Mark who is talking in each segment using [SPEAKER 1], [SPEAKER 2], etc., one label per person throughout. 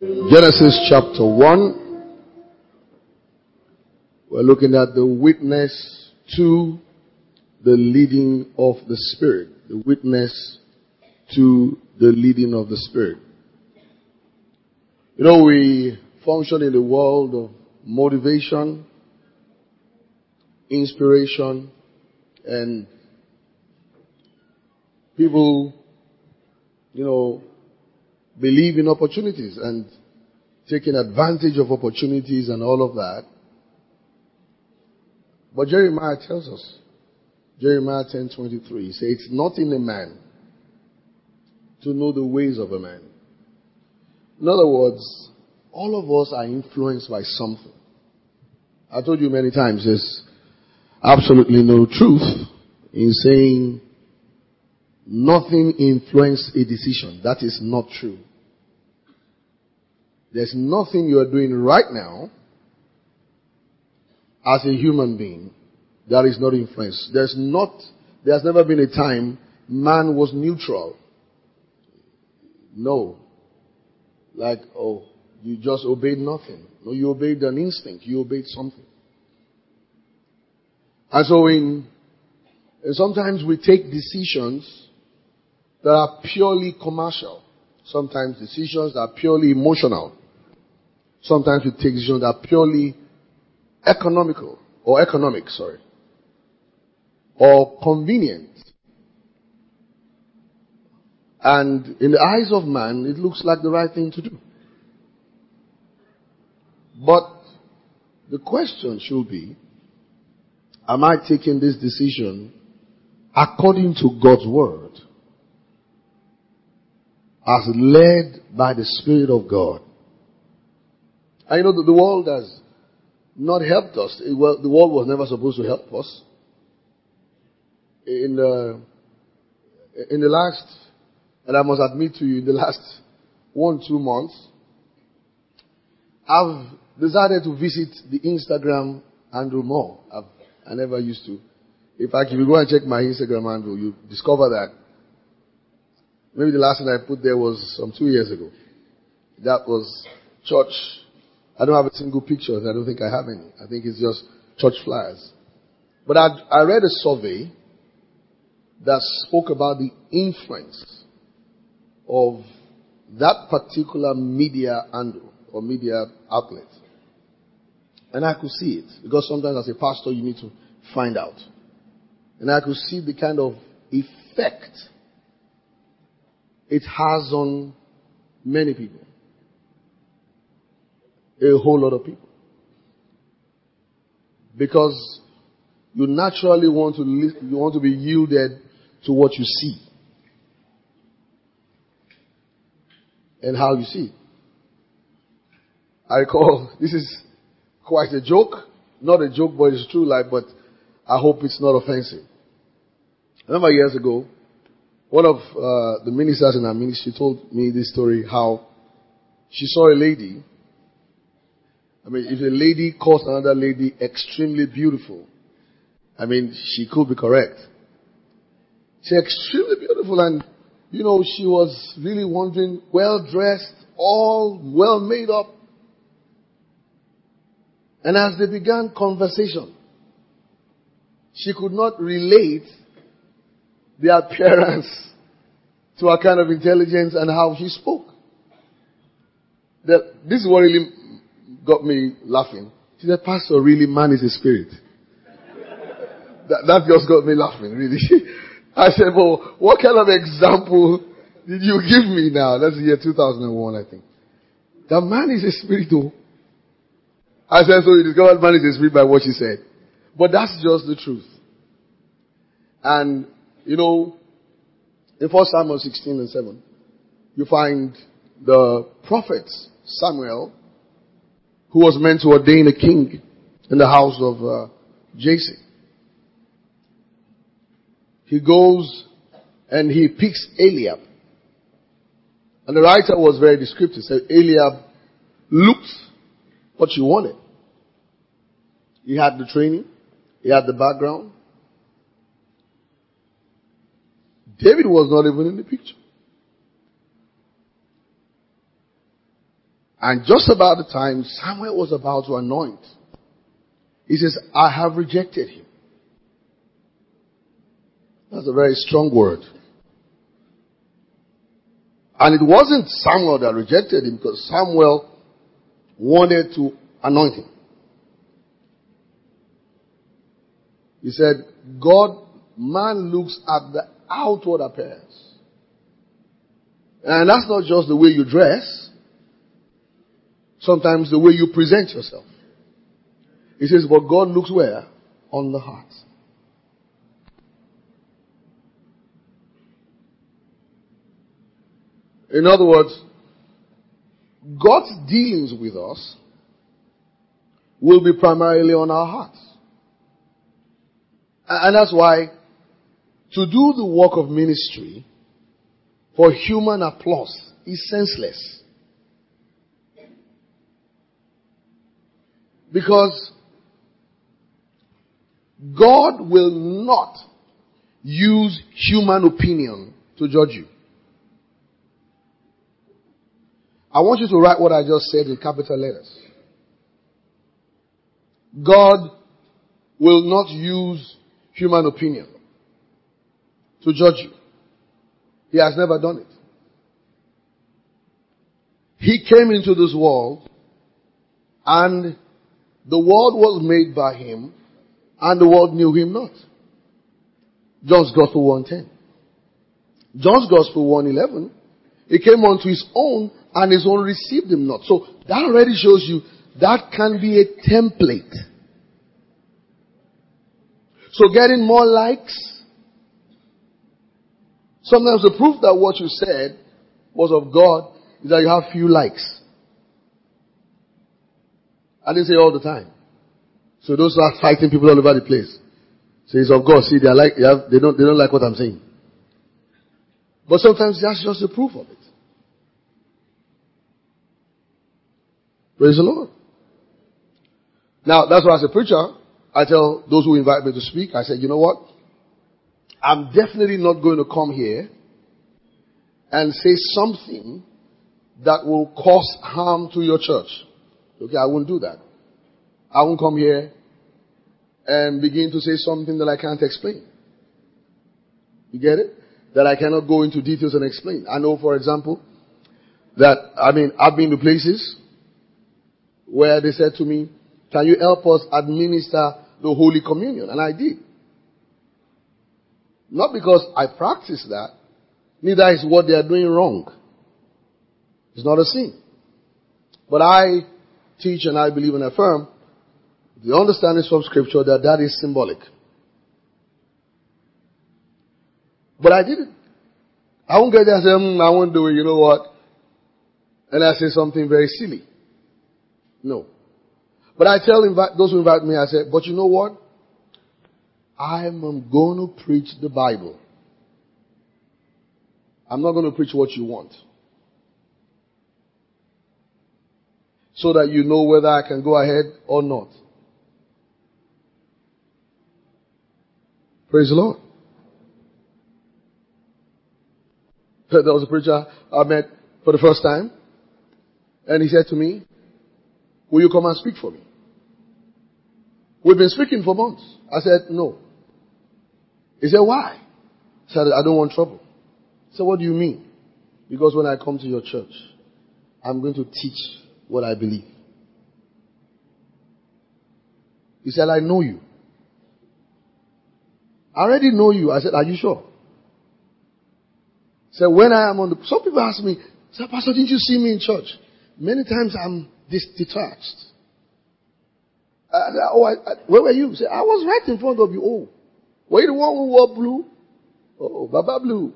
[SPEAKER 1] Genesis chapter 1, we're looking at the witness to the leading of the Spirit. The witness to the leading of the Spirit. You know, we function in the world of motivation, inspiration, and people, believe in opportunities and taking advantage of opportunities and all of that. But Jeremiah tells us, Jeremiah 10:23, he says, it's not in a man to know the ways of a man. In other words, all of us are influenced by something. I told you many times, there's absolutely no truth in saying nothing influences a decision. That is not true. There's nothing you are doing right now as a human being that is not influenced. There's never been a time man was neutral. No. Like, you just obeyed nothing. No, you obeyed an instinct. You obeyed something. And so and sometimes we take decisions that are purely commercial. Sometimes decisions that are purely emotional. Sometimes we take decisions that are purely economic, or convenient. And in the eyes of man, it looks like the right thing to do. But the question should be, am I taking this decision according to God's word, as led by the Spirit of God? And you know that the world has not helped us. The world was never supposed to help us. In the last, and I must admit to you, in the last 1-2 months, I've decided to visit the Instagram handle more. I never used to. In fact, if you go and check my Instagram handle, you discover that maybe the last thing I put there was some 2 years ago. That was church. I don't have a single picture. I don't think I have any. I think it's just church flyers. But I read a survey that spoke about the influence of that particular media handle or media outlet. And I could see it. Because sometimes as a pastor you need to find out. And I could see the kind of effect it has on many people. A whole lot of people. Because you naturally want to be yielded to what you see. And how you see it. I recall, this is quite a joke. Not a joke, but it's true life, but I hope it's not offensive. I remember years ago, one of the ministers in our ministry told me this story, how she saw a lady. I mean, if a lady calls another lady extremely beautiful, I mean, she could be correct. She's extremely beautiful, and, she was really wondering, well-dressed, all well made up. And as they began conversation, she could not relate the appearance to her kind of intelligence and how she spoke. This is what really got me laughing. She said, Pastor, really, man is a spirit. That just got me laughing, really. I said, well, what kind of example did you give me now? That's the year 2001, I think. The man is a spirit, though. I said, so you discovered man is a spirit by what she said. But that's just the truth. And, in 1 Samuel 16:7, you find the prophet Samuel, who was meant to ordain a king in the house of Jesse. He goes and he picks Eliab. And the writer was very descriptive. Said Eliab looked what you wanted. He had the training. He had the background. David was not even in the picture. And just about the time Samuel was about to anoint, he says, I have rejected him. That's a very strong word. And it wasn't Samuel that rejected him, because Samuel wanted to anoint him. He said, man looks at the outward appearance. And that's not just the way you dress. Sometimes the way you present yourself. He says, but God looks where? On the heart. In other words, God's dealings with us will be primarily on our hearts. And that's why to do the work of ministry for human applause is senseless. Because God will not use human opinion to judge you. I want you to write what I just said in capital letters. God will not use human opinion to judge you. He has never done it. He came into this world, and the world was made by him, and the world knew him not. John's Gospel 1:10. John's Gospel 1:11. He came unto his own, and his own received him not. So that already shows you that can be a template. So getting more likes. Sometimes the proof that what you said was of God is that you have few likes. I didn't say all the time. So those are fighting people all over the place. So it's of God. See, they don't like what I'm saying. But sometimes that's just the proof of it. Praise the Lord. Now, that's why as a preacher, I tell those who invite me to speak, I said, you know what? I'm definitely not going to come here and say something that will cause harm to your church. Okay, I won't do that. I won't come here and begin to say something that I can't explain. You get it? That I cannot go into details and explain. I know, for example, that, I've been to places where they said to me, can you help us administer the Holy Communion? And I did. Not because I practice that, neither is what they are doing wrong. It's not a sin. But I teach and I believe and affirm the understanding from Scripture that is symbolic. But I did it. I won't get there and say, I won't do it, you know what? And I say something very silly. No. But I tell those who invite me, I say, but you know what? I'm going to preach the Bible. I'm not going to preach what you want. So that you know whether I can go ahead or not. Praise the Lord. There was a preacher I met for the first time. And he said to me, will you come and speak for me? We've been speaking for months. I said, no. He said, why? I said, I don't want trouble. He said, what do you mean? Because when I come to your church, I'm going to teach what I believe. He said, I know you. I already know you. I said, are you sure? He said, when I am on the... Some people ask me, say, Pastor, didn't you see me in church? Many times I'm detached. Where were you? He said, I was right in front of you. Oh, were you the one who wore blue? Oh, Baba Blue.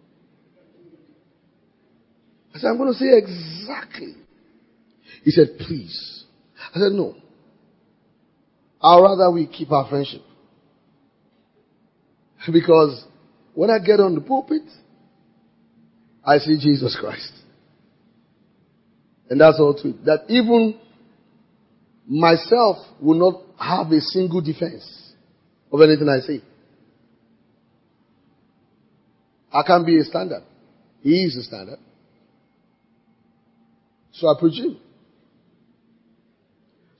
[SPEAKER 1] I said, I'm going to say exactly. He said, please. I said, no. I'd rather we keep our friendship. Because when I get on the pulpit, I see Jesus Christ. And that's all to it. That even myself will not have a single defense of anything I say. I can't be a standard. He is a standard. So I preach him.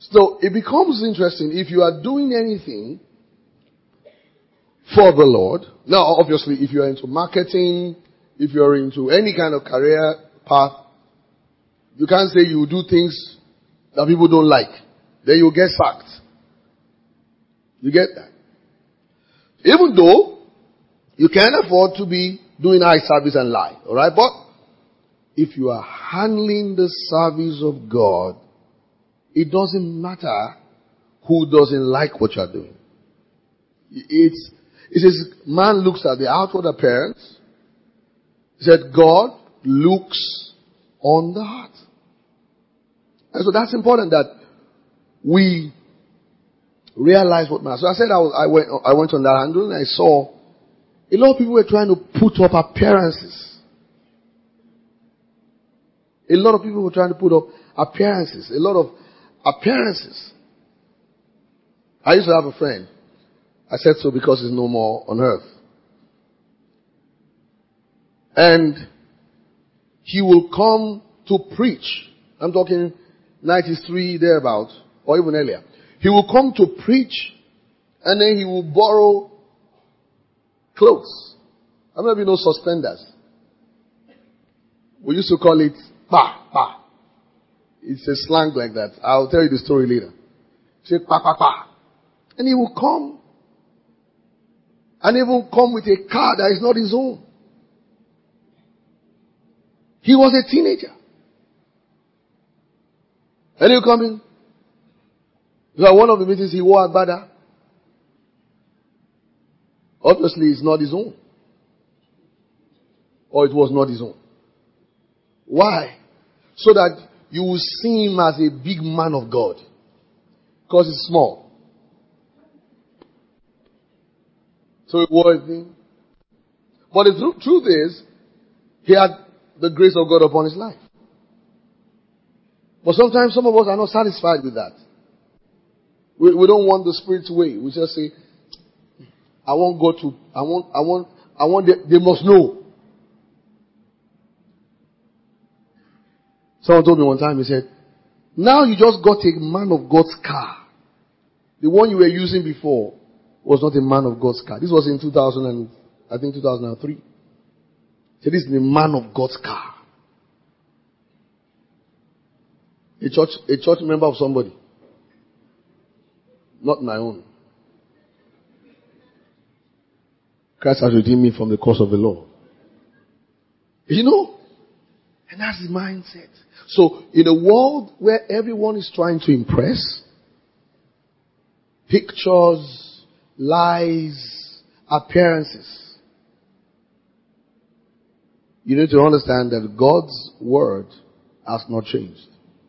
[SPEAKER 1] So it becomes interesting if you are doing anything for the Lord. Now, obviously, if you are into marketing, if you are into any kind of career path, you can't say you do things that people don't like. Then you'll get sacked. You get that? Even though you can afford to be doing eye service and lie. Alright? But if you are handling the service of God, it doesn't matter who doesn't like what you are doing. It says, man looks at the outward appearance. He said, God looks on the heart. And so that's important that we realize what matters. So I said I went on that angle and I saw a lot of people were trying to put up appearances. A lot of people were trying to put up appearances. A lot of appearances. I used to have a friend. I said so because he's no more on earth. And he will come to preach. I'm talking 93 thereabout, or even earlier. He will come to preach, and then he will borrow clothes. How many of you know suspenders? We used to call it pa, pa. It's a slang like that. I'll tell you the story later. Say pa, pa, pa. And he will come. And he will come with a car that is not his own. He was a teenager. And he'll come in. So one of the meetings he wore agbada. Obviously it's not his own. Or it was not his own. Why? So that you will see him as a big man of God. Because he's small. So it was him. But the truth is, he had the grace of God upon his life. But sometimes some of us are not satisfied with that. We don't want the Spirit's way. We just say, I want God to, they must know. Someone told me one time, he said, now you just got a man of God's car. The one you were using before was not a man of God's car. This was in 2003. He said, this is the man of God's car. A church member of somebody. Not my own. Christ has redeemed me from the curse of the law. You know? And that's his mindset. So, in a world where everyone is trying to impress, pictures, lies, appearances, you need to understand that God's word has not changed.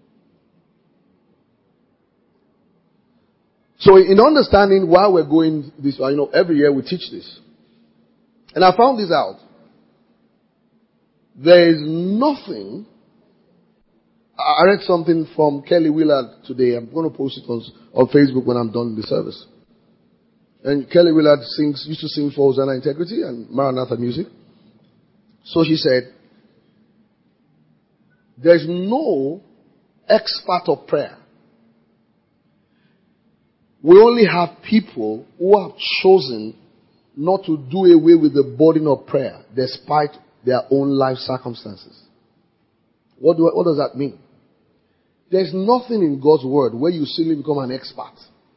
[SPEAKER 1] So in understanding why we're going this way, every year we teach this. And I found this out. There is nothing. I read something from Kelly Willard today. I'm going to post it on Facebook when I'm done with the service. And Kelly Willard used to sing for Hosanna Integrity and Maranatha Music. So she said, there's no expert of prayer. We only have people who have chosen not to do away with the burden of prayer despite their own life circumstances. What does that mean? There's nothing in God's word where you suddenly become an expert.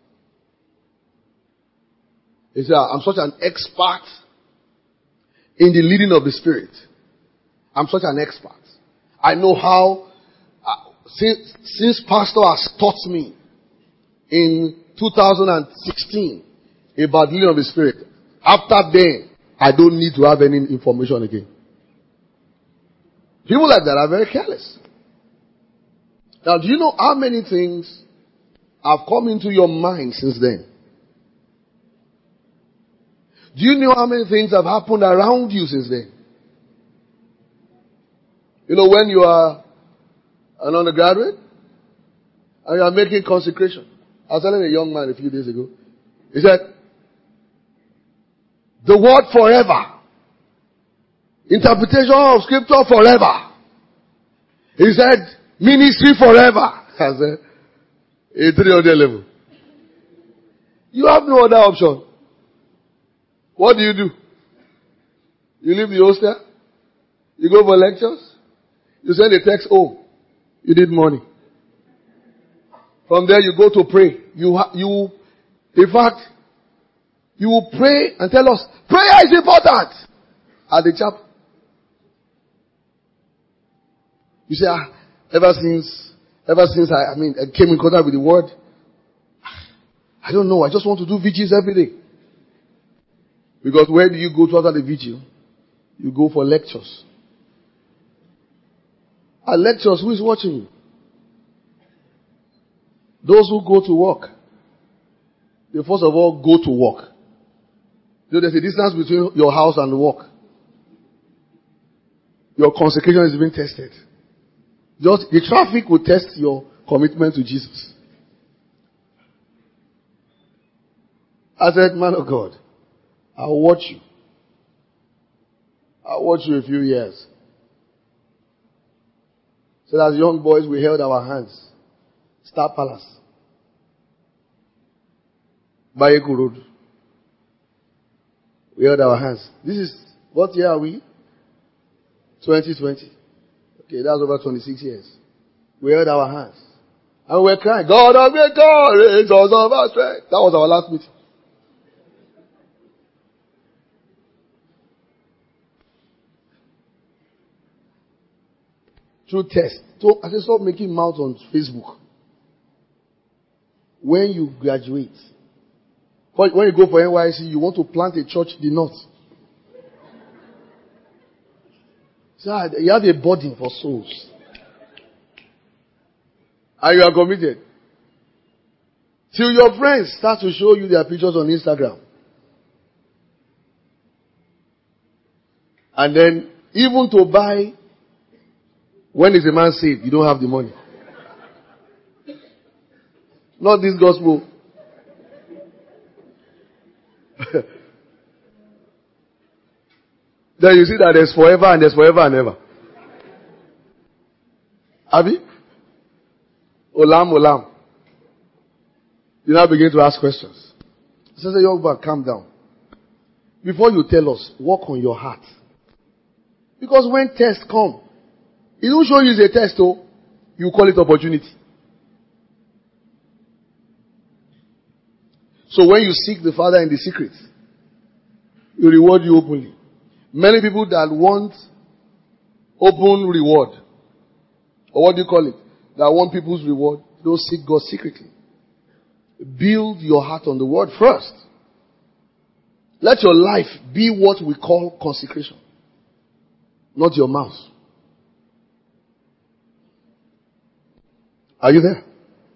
[SPEAKER 1] You say, I'm such an expert in the leading of the Spirit. I'm such an expert. I know how, since Pastor has taught me in 2016 about the leading of the Spirit, after then, I don't need to have any information again. People like that are very careless. Now, do you know how many things have come into your mind since then? Do you know how many things have happened around you since then? When you are an undergraduate and you are making consecration. I was telling a young man a few days ago. He said, the word forever. Interpretation of scripture forever. He said, ministry forever. I said, A 300 level. You have no other option. What do? You leave the hostel? You go for lectures? You send a text home. You need money. From there you go to pray. In fact, you will pray and tell us, prayer is important at the chapel. You say, ever since I came in contact with the word, I don't know, I just want to do vigils every day. Because where do you go to after the vigil? You go for lectures. At lectures, who is watching you? Those who go to work. They first of all go to work. So there's a distance between your house and work. Your consecration is being tested. Just the traffic will test your commitment to Jesus. I said, man of God, I'll watch you. I'll watch you a few years. So as young boys, we held our hands. Star Palace. Bayeku Road. We held our hands. This is, what year are we? 2020. Okay, that's over 26 years. We held our hands. And we were crying, God of great courage, us of our strength. That was our last meeting. Through test. So I said, stop making mouth on Facebook. When you graduate, when you go for NYC, you want to plant a church in the north. So you have a burden for souls. And you are committed. Till your friends start to show you their pictures on Instagram. And then, even to buy, when is a man saved, you don't have the money. Not this gospel. Then you see that there's forever and there's forever and ever. Abi? Olam. You now begin to ask questions. So say, young man, calm down. Before you tell us, work on your heart. Because when tests come, it don't show you it's a test, oh. You call it opportunity. So when you seek the Father in the secret, He will reward you openly. Many people that want open reward, or what do you call it? That want people's reward, don't seek God secretly. Build your heart on the word first. Let your life be what we call consecration. Not your mouth. Are you there?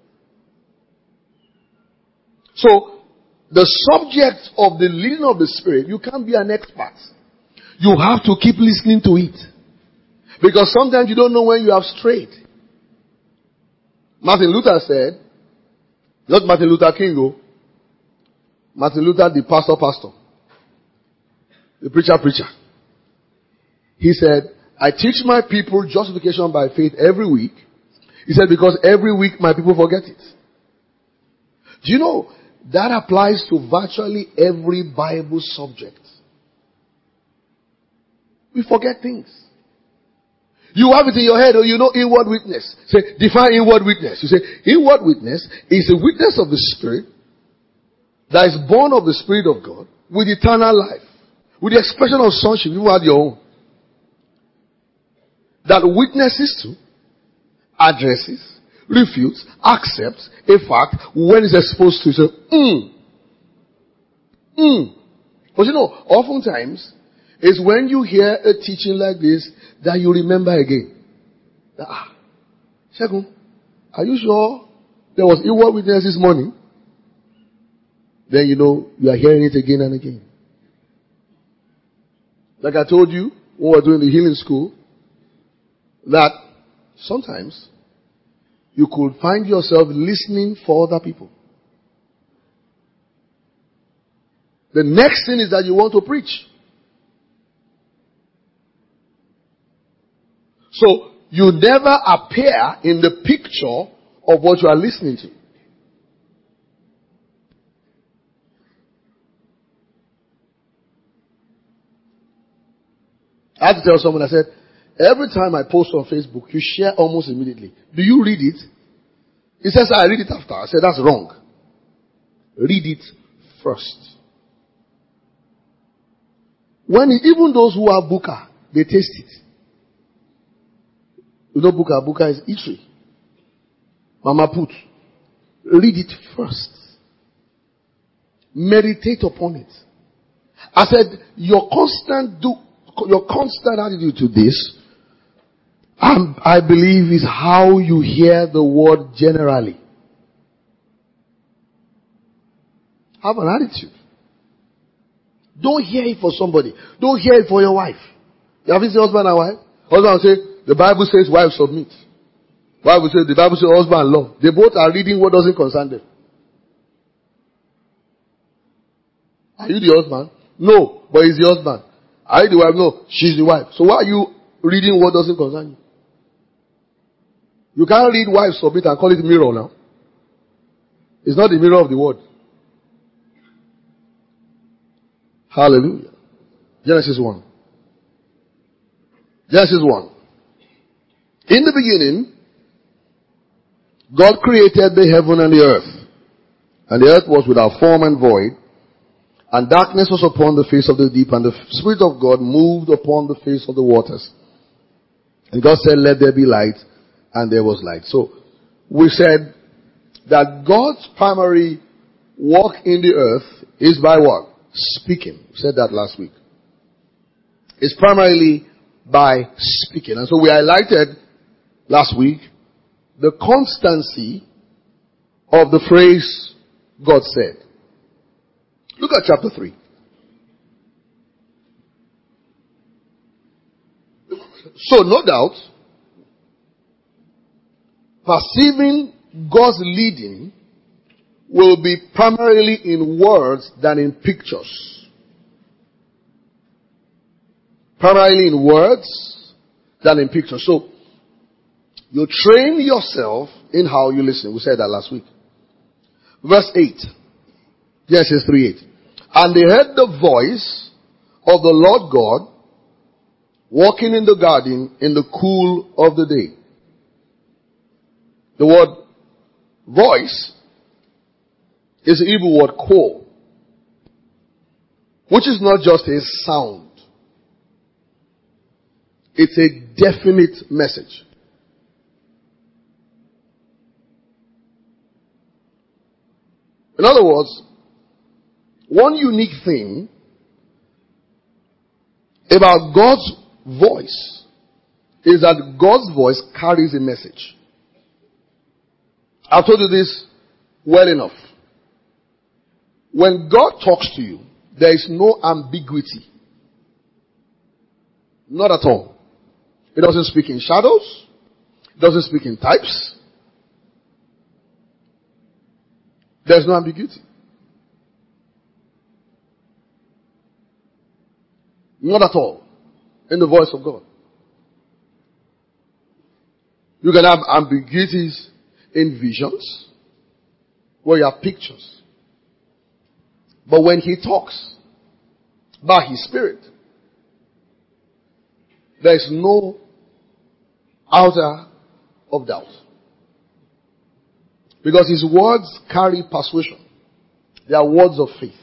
[SPEAKER 1] So, the subject of the leading of the Spirit, you can't be an expert. You have to keep listening to it. Because sometimes you don't know when you have strayed. Martin Luther said, not Martin Luther King, Martin Luther, the pastor, the preacher. He said, I teach my people justification by faith every week. He said, because every week my people forget it. Do you know, that applies to virtually every Bible subject. We forget things. You have it in your head, or you know inward witness. Say, define inward witness. You say, inward witness is a witness of the Spirit that is born of the Spirit of God with eternal life. With the expression of sonship, you have your own. That witnesses to, addresses, refutes, accepts a fact when it's exposed to. So, But you know, oftentimes, it's when you hear a teaching like this that you remember again. Shegun, are you sure there was inward witness this morning? Then you know you are hearing it again and again. Like I told you when we were doing the healing school, that sometimes you could find yourself listening for other people. The next thing is that you want to preach. So, you never appear in the picture of what you are listening to. I had to tell someone, I said, every time I post on Facebook, you share almost immediately. Do you read it? He says, I read it after. I said, that's wrong. Read it first. Even those who are Buka, they taste it. You know Buka? Buka is eatery. Mama put. Read it first. Meditate upon it. I said, your constant attitude to this, I believe, is how you hear the word generally. Have an attitude. Don't hear it for somebody. Don't hear it for your wife. You have you seen husband and wife? Husband will say, the Bible says wife submit. The Bible says husband love. They both are reading what doesn't concern them. Are you the husband? No, but he's the husband. Are you the wife? No, she's the wife. So why are you reading what doesn't concern you? You can't read wife submit and call it mirror now. It's not the mirror of the word. Hallelujah. Genesis 1. Genesis 1. In the beginning, God created the heaven and the earth. And the earth was without form and void. And darkness was upon the face of the deep. And the Spirit of God moved upon the face of the waters. And God said, let there be light. And there was light. So, we said that God's primary work in the earth is by what? Speaking. We said that last week. It's primarily by speaking. And so we highlighted last week the constancy of the phrase God said. Look at chapter 3. So no doubt, perceiving God's leading will be primarily in words than in pictures. Primarily in words than in pictures. So, you train yourself in how you listen. We said that last week. Verse 8. Genesis 3:8. And they heard the voice of the Lord God walking in the garden in the cool of the day. The word voice is the Hebrew word call, which is not just a sound. It's a definite message. In other words, one unique thing about God's voice is that God's voice carries a message. I've told you this well enough. When God talks to you, there is no ambiguity. Not at all. It doesn't speak in shadows. It doesn't speak in types. There's no ambiguity. Not at all. In the voice of God. You can have ambiguities in visions, where you have pictures. But when He talks by His Spirit, there is no outer of doubt. Because His words carry persuasion. They are words of faith.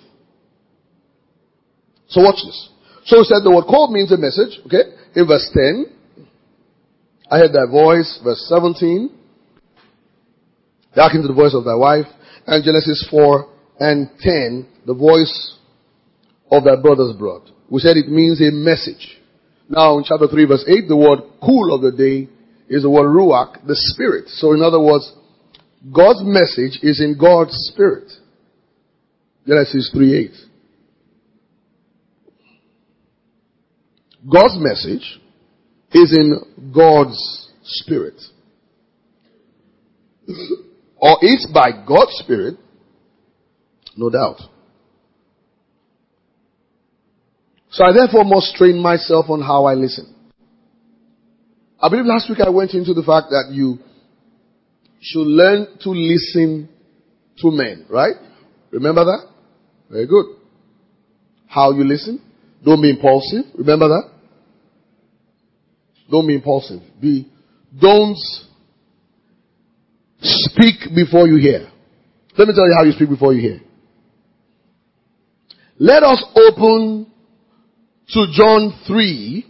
[SPEAKER 1] So watch this. So he said the word call means a message. Okay. In verse 10, I heard thy voice. Verse 17, hearken to the voice of thy wife. And Genesis 4 and 10, the voice of thy brother's blood. We said it means a message. Now in chapter 3 verse 8, the word cool of the day is the word ruach, the spirit. So in other words, God's message is in God's spirit. Genesis 3:8. God's message is in God's spirit. Or it's by God's spirit, no doubt. So I therefore must train myself on how I listen. I believe last week I went into the fact that you should learn to listen to men, right? Remember that? Very good. How you listen. Don't be impulsive. Remember that? Don't be impulsive. Don't speak before you hear. Let me tell you how you speak before you hear. Let us open to John 3,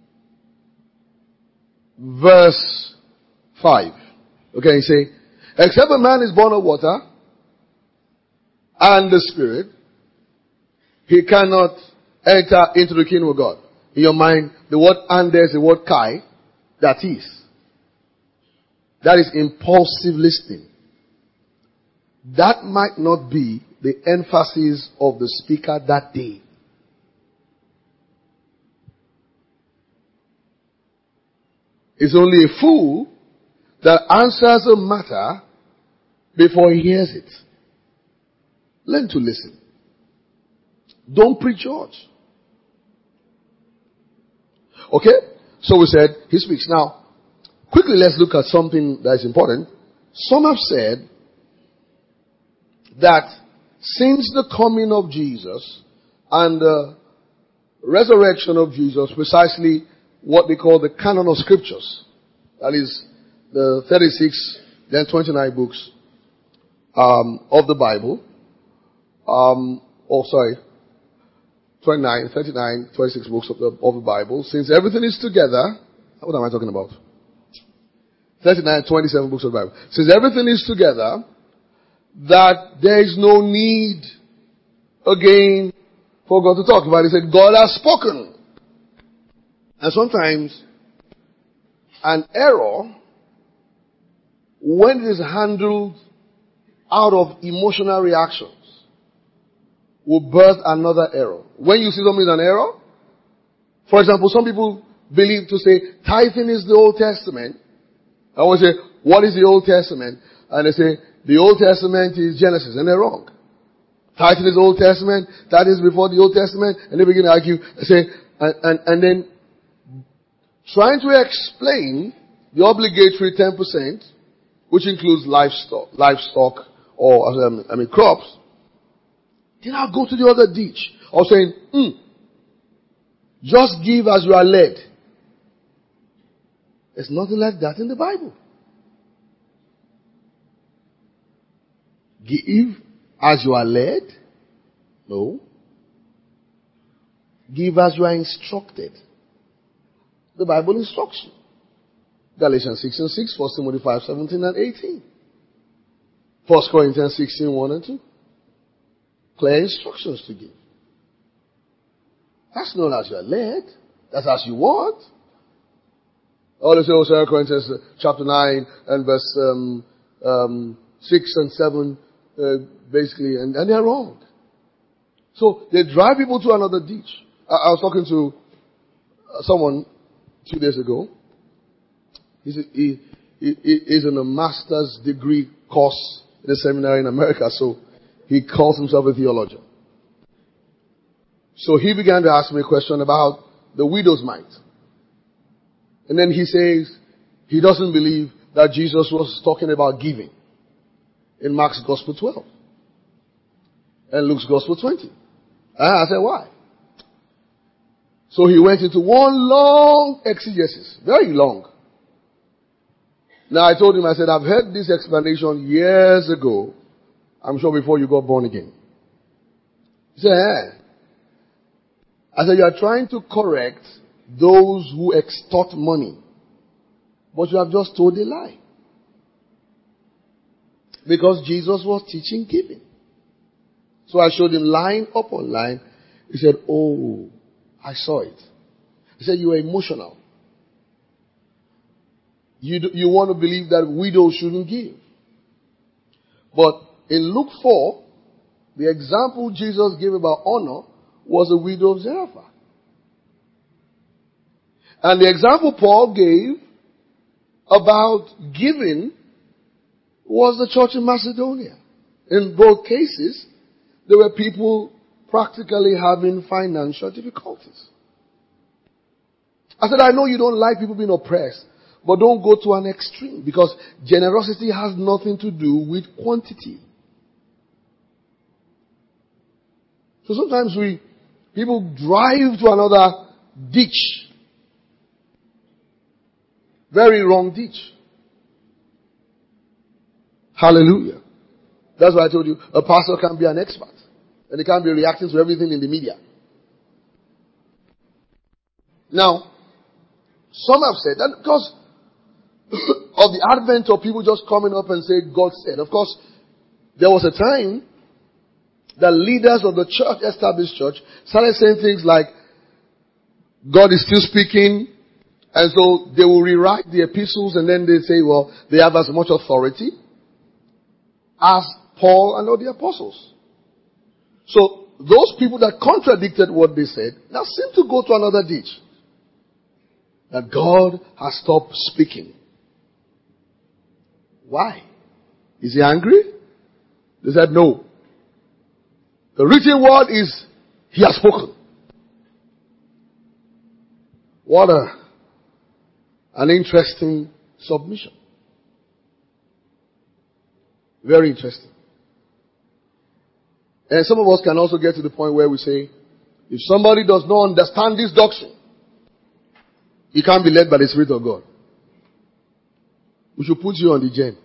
[SPEAKER 1] verse 5. Okay, you say, except a man is born of water and the Spirit, he cannot enter into the kingdom of God. In your mind, the word and there's the word kai, that is. That is impulsive listening. That might not be the emphasis of the speaker that day. It's only a fool that answers a matter before he hears it. Learn to listen. Don't prejudge. Okay? So we said, he speaks. Now, quickly let's look at something that is important. Some have said that since the coming of Jesus and the resurrection of Jesus, precisely what they call the canon of scriptures, that is the 36, then 29 books of the Bible, 29, 39, 26 books of the Bible, since everything is together, what am I talking about? 39, 27 books of the Bible. Since everything is together, that there is no need again for God to talk about it. He said, God has spoken. And sometimes an error, when it is handled out of emotional reactions, will birth another error. When you see something is an error, for example, some people believe to say tithing is the Old Testament. I always say, what is the Old Testament? And they say, the Old Testament is Genesis, and they're wrong. Tithing is Old Testament, that is before the Old Testament, and they begin to argue, and say, and then trying to explain the obligatory 10%, which includes livestock or crops, then I'll go to the other ditch of saying, just give as you are led. There's nothing like that in the Bible. Give as you are led? No. Give as you are instructed. The Bible instructs you. Galatians 6 and 6, 1 Timothy 5, 17 and 18. 1 Corinthians 16, 1 and 2. Clear instructions to give. That's not as you are led. That's as you want. All they say, 2 Corinthians chapter 9 and verse 6 and 7, basically, and they're wrong. So they drive people to another ditch. I was talking to someone 2 days ago. He's in a master's degree course in a seminary in America, so he calls himself a theologian. So he began to ask me a question about the widow's mite. And then he says he doesn't believe that Jesus was talking about giving in Mark's Gospel 12 and Luke's Gospel 20. I said, why? So he went into one long exegesis, very long. Now I told him, I said, I've heard this explanation years ago. I'm sure before you got born again. He said, I said, you are trying to correct those who extort money. But you have just told a lie. Because Jesus was teaching giving. So I showed him line upon line. He said, oh, I saw it. He said, you are emotional. You want to believe that widows shouldn't give. But in Luke 4, the example Jesus gave about honor was the widow of Zarephath. And the example Paul gave about giving was the church in Macedonia. In both cases, there were people practically having financial difficulties. I said, I know you don't like people being oppressed, but don't go to an extreme, because generosity has nothing to do with quantity. So sometimes people drive to another ditch Very wrong ditch. Hallelujah. That's why I told you a pastor can't be an expert. And he can't be reacting to everything in the media. Now, some have said that because of the advent of people just coming up and say God said. Of course, there was a time that leaders of the church, established church, started saying things like, God is still speaking, and so they will rewrite the epistles and then they say, well, they have as much authority as Paul and all the apostles. So, those people that contradicted what they said now seem to go to another ditch. That God has stopped speaking. Why? Is he angry? They said no. The written word is, he has spoken. What an interesting submission. Very interesting. And some of us can also get to the point where we say, if somebody does not understand this doctrine, he can't be led by the Spirit of God. We should put you on the gen.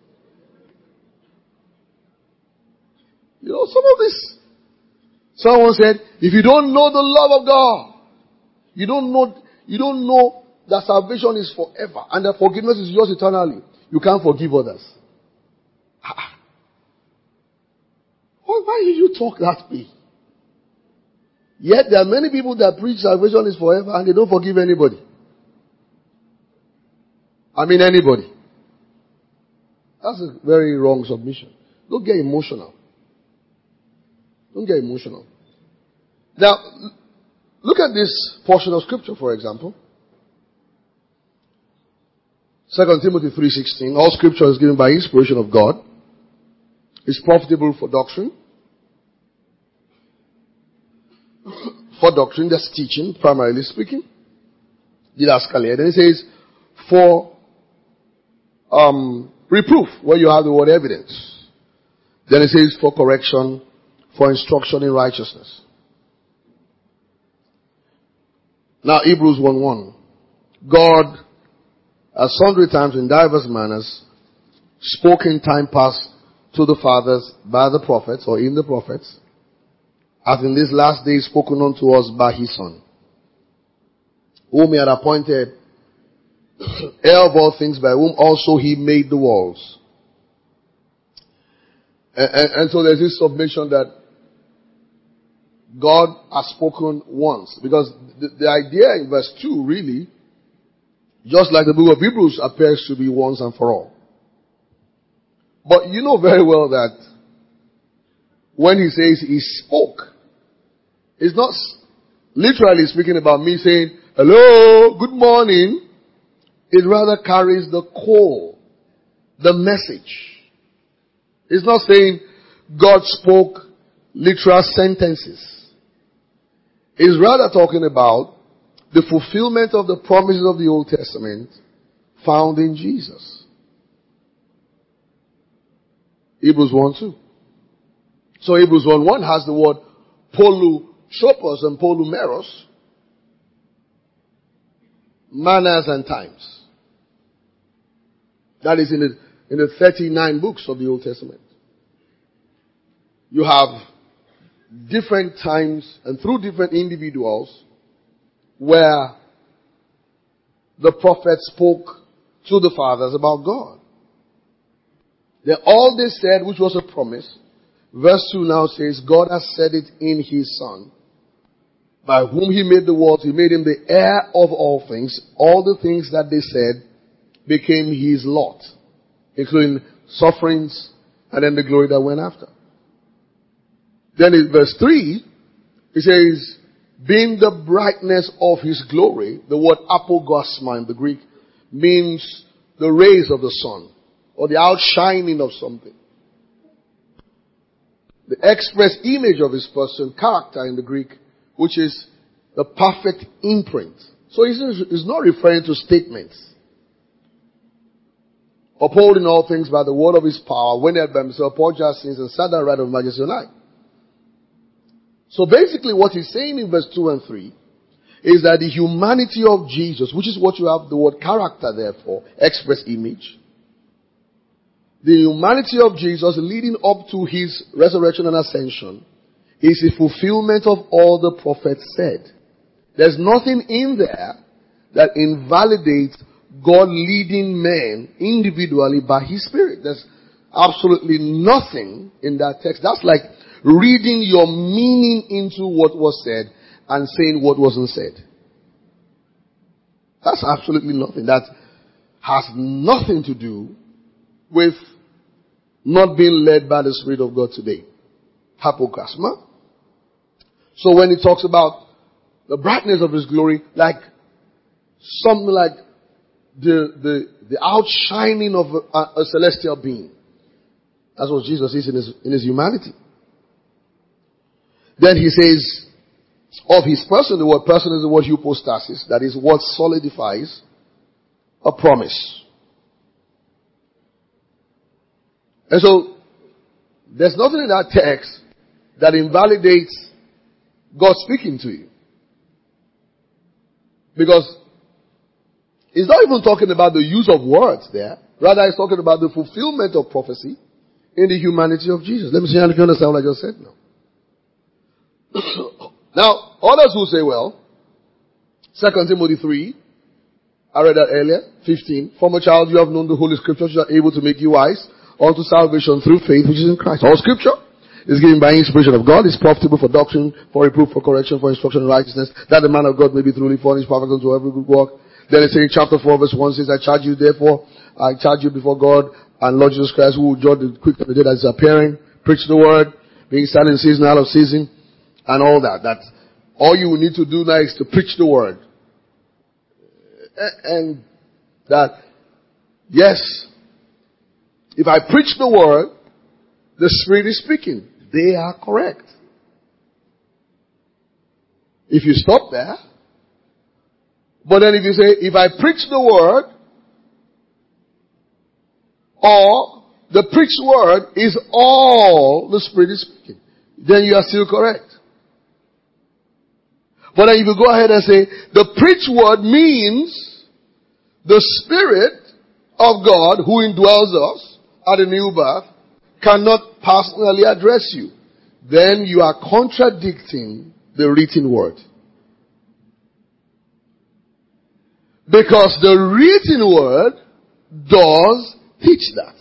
[SPEAKER 1] You know, some of this. Someone said, if you don't know the love of God, you don't know that salvation is forever and that forgiveness is yours eternally, you can't forgive others. Why did you talk that way? Yet there are many people that preach salvation is forever and they don't forgive anybody. I mean anybody. That's a very wrong submission. Don't get emotional. Don't get emotional. Now, look at this portion of scripture, for example. 2 Timothy 3:16. All scripture is given by inspiration of God. It's profitable for doctrine. For doctrine, that's teaching, primarily speaking. Didaskalia. Then it says, for reproof, where you have the word evidence. Then it says, for correction, for instruction in righteousness. Now, Hebrews 1:1. God, at sundry times in diverse manners, spoke in time past to the fathers by the prophets, or in the prophets, as in this last day spoken unto us by his Son, whom he had appointed heir of all things, by whom also he made the worlds. And so there's this submission that God has spoken once. Because the idea in verse 2 really, just like the book of Hebrews, appears to be once and for all. But you know very well that when he says he spoke, it's not literally speaking about me saying, hello, good morning. It rather carries the call, the message. It's not saying God spoke literal sentences. It's rather talking about the fulfillment of the promises of the Old Testament found in Jesus. Hebrews 1:2. So Hebrews 1:1 has the word polutropos and polumeros, manners and times. That is in the 39 books of the Old Testament. You have different times and through different individuals where the prophet spoke to the fathers about God. Then all they said, which was a promise, verse 2 now says, God has said it in his Son, by whom he made the world. He made him the heir of all things. All the things that they said became his lot, including sufferings and then the glory that went after. Then in verse 3, it says, being the brightness of his glory. The word apogosma in the Greek means the rays of the sun, or the outshining of something. The express image of his person, character in the Greek, which is the perfect imprint. So it's not referring to statements. Upholding all things by the word of his power, when he had by himself purged our sins and sat down right of majesty on high. So basically what he's saying in verse 2 and 3 is that the humanity of Jesus, which is what you have the word character there for, express image, the humanity of Jesus leading up to his resurrection and ascension is a fulfillment of all the prophets said. There's nothing in there that invalidates God leading men individually by his Spirit. There's absolutely nothing in that text. That's like reading your meaning into what was said and saying what wasn't said. That's absolutely nothing. That has nothing to do with not being led by the Spirit of God today. Hypocasma. So when he talks about the brightness of his glory, like something like the outshining of a celestial being. That's what Jesus is in his humanity. Then he says, of his person, the word person is the word hypostasis. That is what solidifies a promise. And so, there's nothing in that text that invalidates God speaking to you. Because it's not even talking about the use of words there. Rather, it's talking about the fulfillment of prophecy in the humanity of Jesus. Let me see if you understand what I just said now. Now, others will say, well, 2 Timothy 3, I read that earlier, 15. From a child you have known the Holy Scriptures, which are able to make you wise unto salvation through faith which is in Christ. All Scripture is given by inspiration of God, is profitable for doctrine, for reproof, for correction, for instruction in righteousness, that the man of God may be truly furnished, perfect unto every good work. Then it says, chapter 4, verse 1 says, I charge you therefore, I charge you before God and Lord Jesus Christ, who will judge the quick and the dead as is appearing, preach the word, being silent in season, out of season, and all that. That all you need to do now is to preach the word. And that, yes, if I preach the word, the Spirit is speaking. They are correct. If you stop there, but then if you say, if I preach the word, or the preached word is all the Spirit is speaking, then you are still correct. But then if you go ahead and say, the preached word means the Spirit of God who indwells us at the new birth cannot personally address you, then you are contradicting the written word. Because the written word does teach that.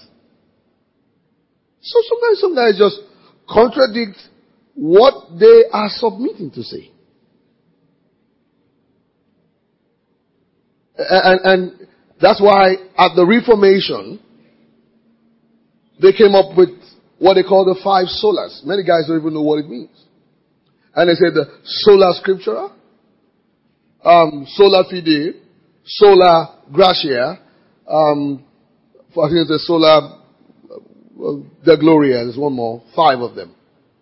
[SPEAKER 1] So some guys just contradict what they are submitting to say. And that's why at the Reformation, they came up with what they call the 5 solas. Many guys don't even know what it means. And they said the sola scriptura, sola fide, sola gratia, I think it's the sola de gloria. There's one more, 5 of them.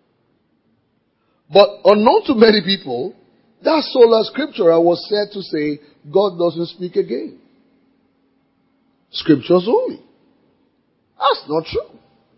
[SPEAKER 1] But unknown to many people, that sola scriptura was said to say God doesn't speak again. Scriptures only. That's not true.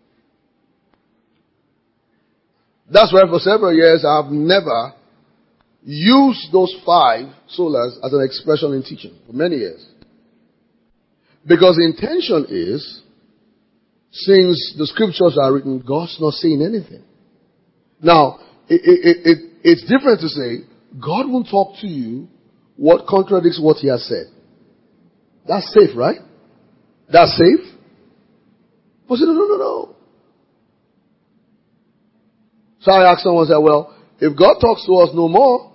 [SPEAKER 1] That's why for several years I have never used those 5 solas as an expression in teaching. For many years. Because the intention is, since the scriptures are written, God's not saying anything. Now, it's different to say, God will talk to you what contradicts what he has said. That's safe, right? That's safe? But say, no. So I asked someone, I said, well, if God talks to us no more,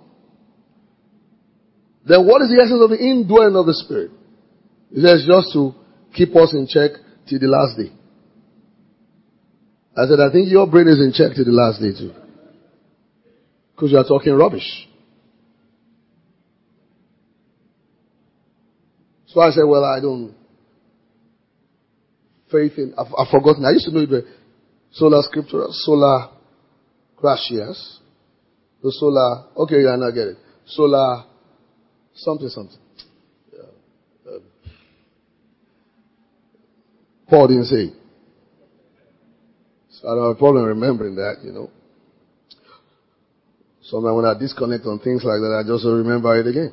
[SPEAKER 1] then what is the essence of the indwelling of the Spirit? He says just to keep us in check till the last day. I said, I think your brain is in check till the last day too. Because you are talking rubbish. So I said, well, I don't. Faith in, I've forgotten. I used to know it. Sola scriptura, sola gratias. The sola, okay, I now get it. Sola, something. Paul didn't say. So I don't have a problem remembering that, Sometimes when I disconnect on things like that, I just remember it again.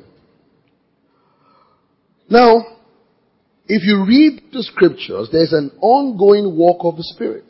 [SPEAKER 1] Now, if you read the scriptures, there's an ongoing walk of the Spirit.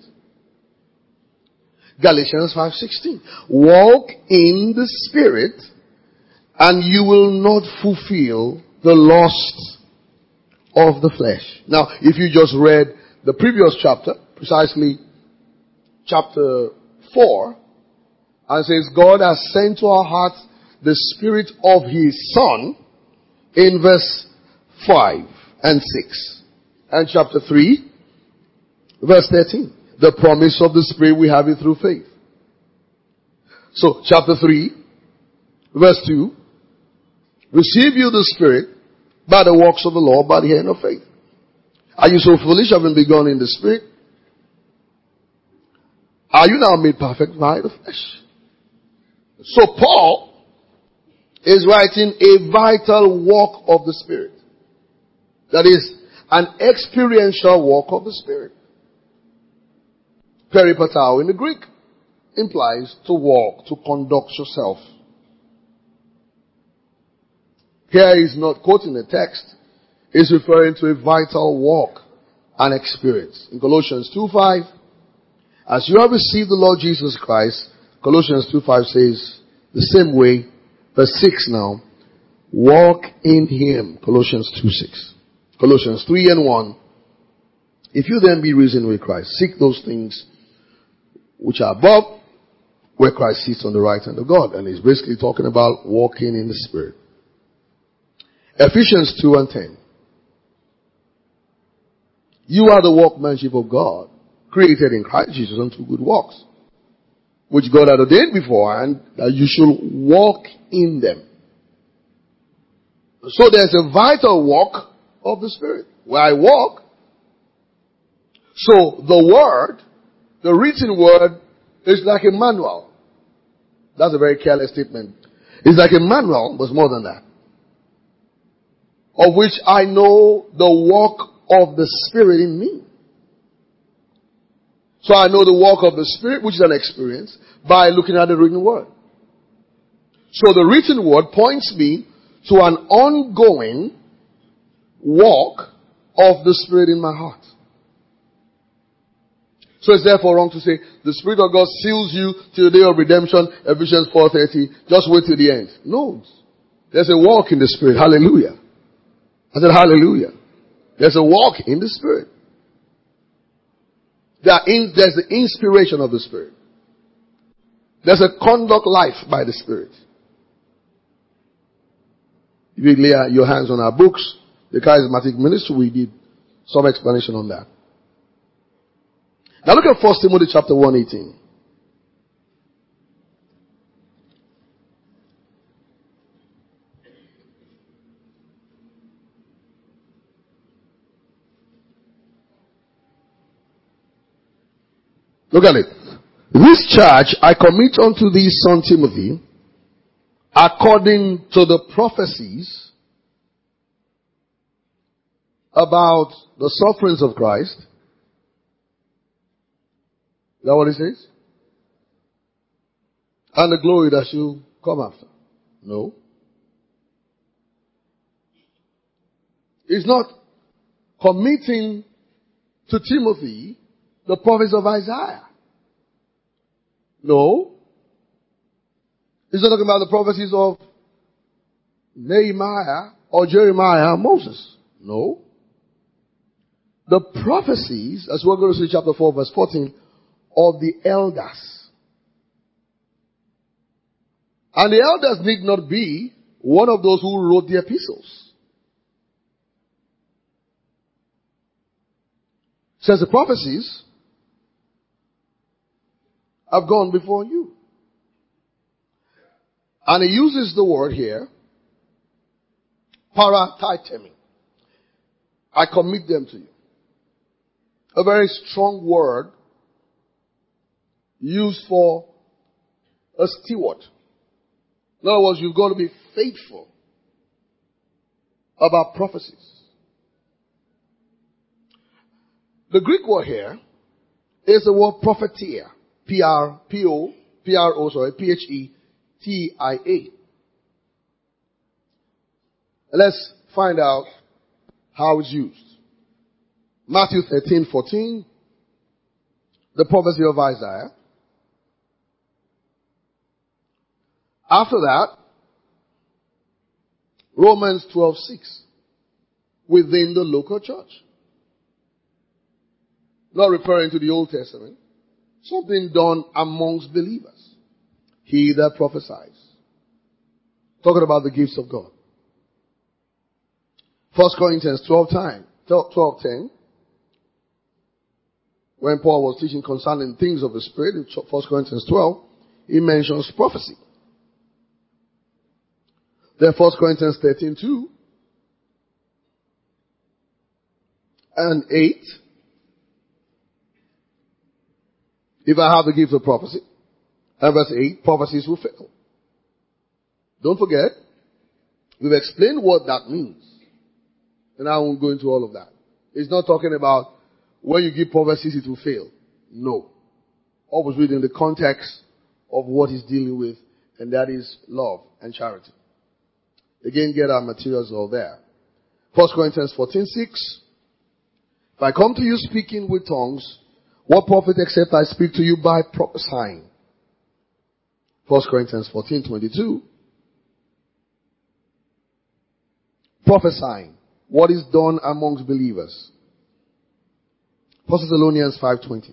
[SPEAKER 1] Galatians 5:16. Walk in the Spirit, and you will not fulfill the lust of the flesh. Now, if you just read the previous chapter, precisely chapter 4, and says God has sent to our hearts the Spirit of His Son in verse 5 and 6. And chapter 3, verse 13. The promise of the Spirit we have it through faith. So, chapter 3, verse 2. Receive you the Spirit by the works of the law, by the hand of faith. Are you so foolish, having begun in the Spirit? Are you now made perfect by the flesh? So Paul is writing a vital walk of the Spirit. That is, an experiential walk of the Spirit. Peripatao in the Greek implies to walk, to conduct yourself. Here he's not quoting the text. He's referring to a vital walk and experience. In Colossians 2:5, as you have received the Lord Jesus Christ, Colossians 2:5 says, the same way, verse 6 now, walk in Him, Colossians 2:6. Colossians 3:1, if you then be risen with Christ, seek those things which are above, where Christ sits on the right hand of God. And he's basically talking about walking in the Spirit. Ephesians 2:10. You are the workmanship of God, created in Christ Jesus unto good works, which God had ordained beforehand that you should walk in them. So there's a vital walk of the Spirit, where I walk. So the Word, the written Word, is like a manual. That's a very careless statement. It's like a manual, but it's more than that. Of which I know the work of the Spirit in me. So I know the work of the Spirit, which is an experience, by looking at the written Word. So the written Word points me to an ongoing walk of the Spirit in my heart. So it's therefore wrong to say, the Spirit of God seals you till the day of redemption, Ephesians 4:30, just wait till the end. No. There's a walk in the Spirit. Hallelujah. I said hallelujah. There's a walk in the Spirit. There's the inspiration of the Spirit. There's a conduct life by the Spirit. If you lay your hands on our books, the charismatic ministry, we did some explanation on that. Now look at 1 Timothy chapter 1:18. Look at it. This charge I commit unto thee, son Timothy, according to the prophecies about the sufferings of Christ. Is that what it says? And the glory that shall come after. No. It's not committing to Timothy the prophets of Isaiah. No. It's not talking about the prophecies of Nehemiah or Jeremiah or Moses. No. The prophecies, as we're going to see chapter 4 verse 14, of the elders. And the elders need not be one of those who wrote the epistles. It says the prophecies have gone before you. And he uses the word here, paratitemi. I commit them to you. A very strong word used for a steward. In other words, you've got to be faithful about prophecies. The Greek word here is the word prophetia. P-R-O-P-H-E-T-I-A. Let's find out how it's used. Matthew 13:14, the prophecy of Isaiah. After that, Romans 12:6, within the local church. Not referring to the Old Testament. Something done amongst believers. He that prophesies. Talking about the gifts of God. 1 Corinthians 12:10. When Paul was teaching concerning things of the Spirit, in 1 Corinthians 12, he mentions prophecy. Then 1 Corinthians 13:2 and 8. If I have the gift of prophecy, and verse 8, prophecies will fail. Don't forget, we've explained what that means. And I won't go into all of that. It's not talking about when you give prophecies it will fail. No. Always read in the context of what he's dealing with, and that is love and charity. Again, get our materials all there. 1 Corinthians 14:6. If I come to you speaking with tongues, what profit except I speak to you by prophesying? 1 Corinthians 14:22. Prophesying. What is done amongst believers? 1 Thessalonians 5:20.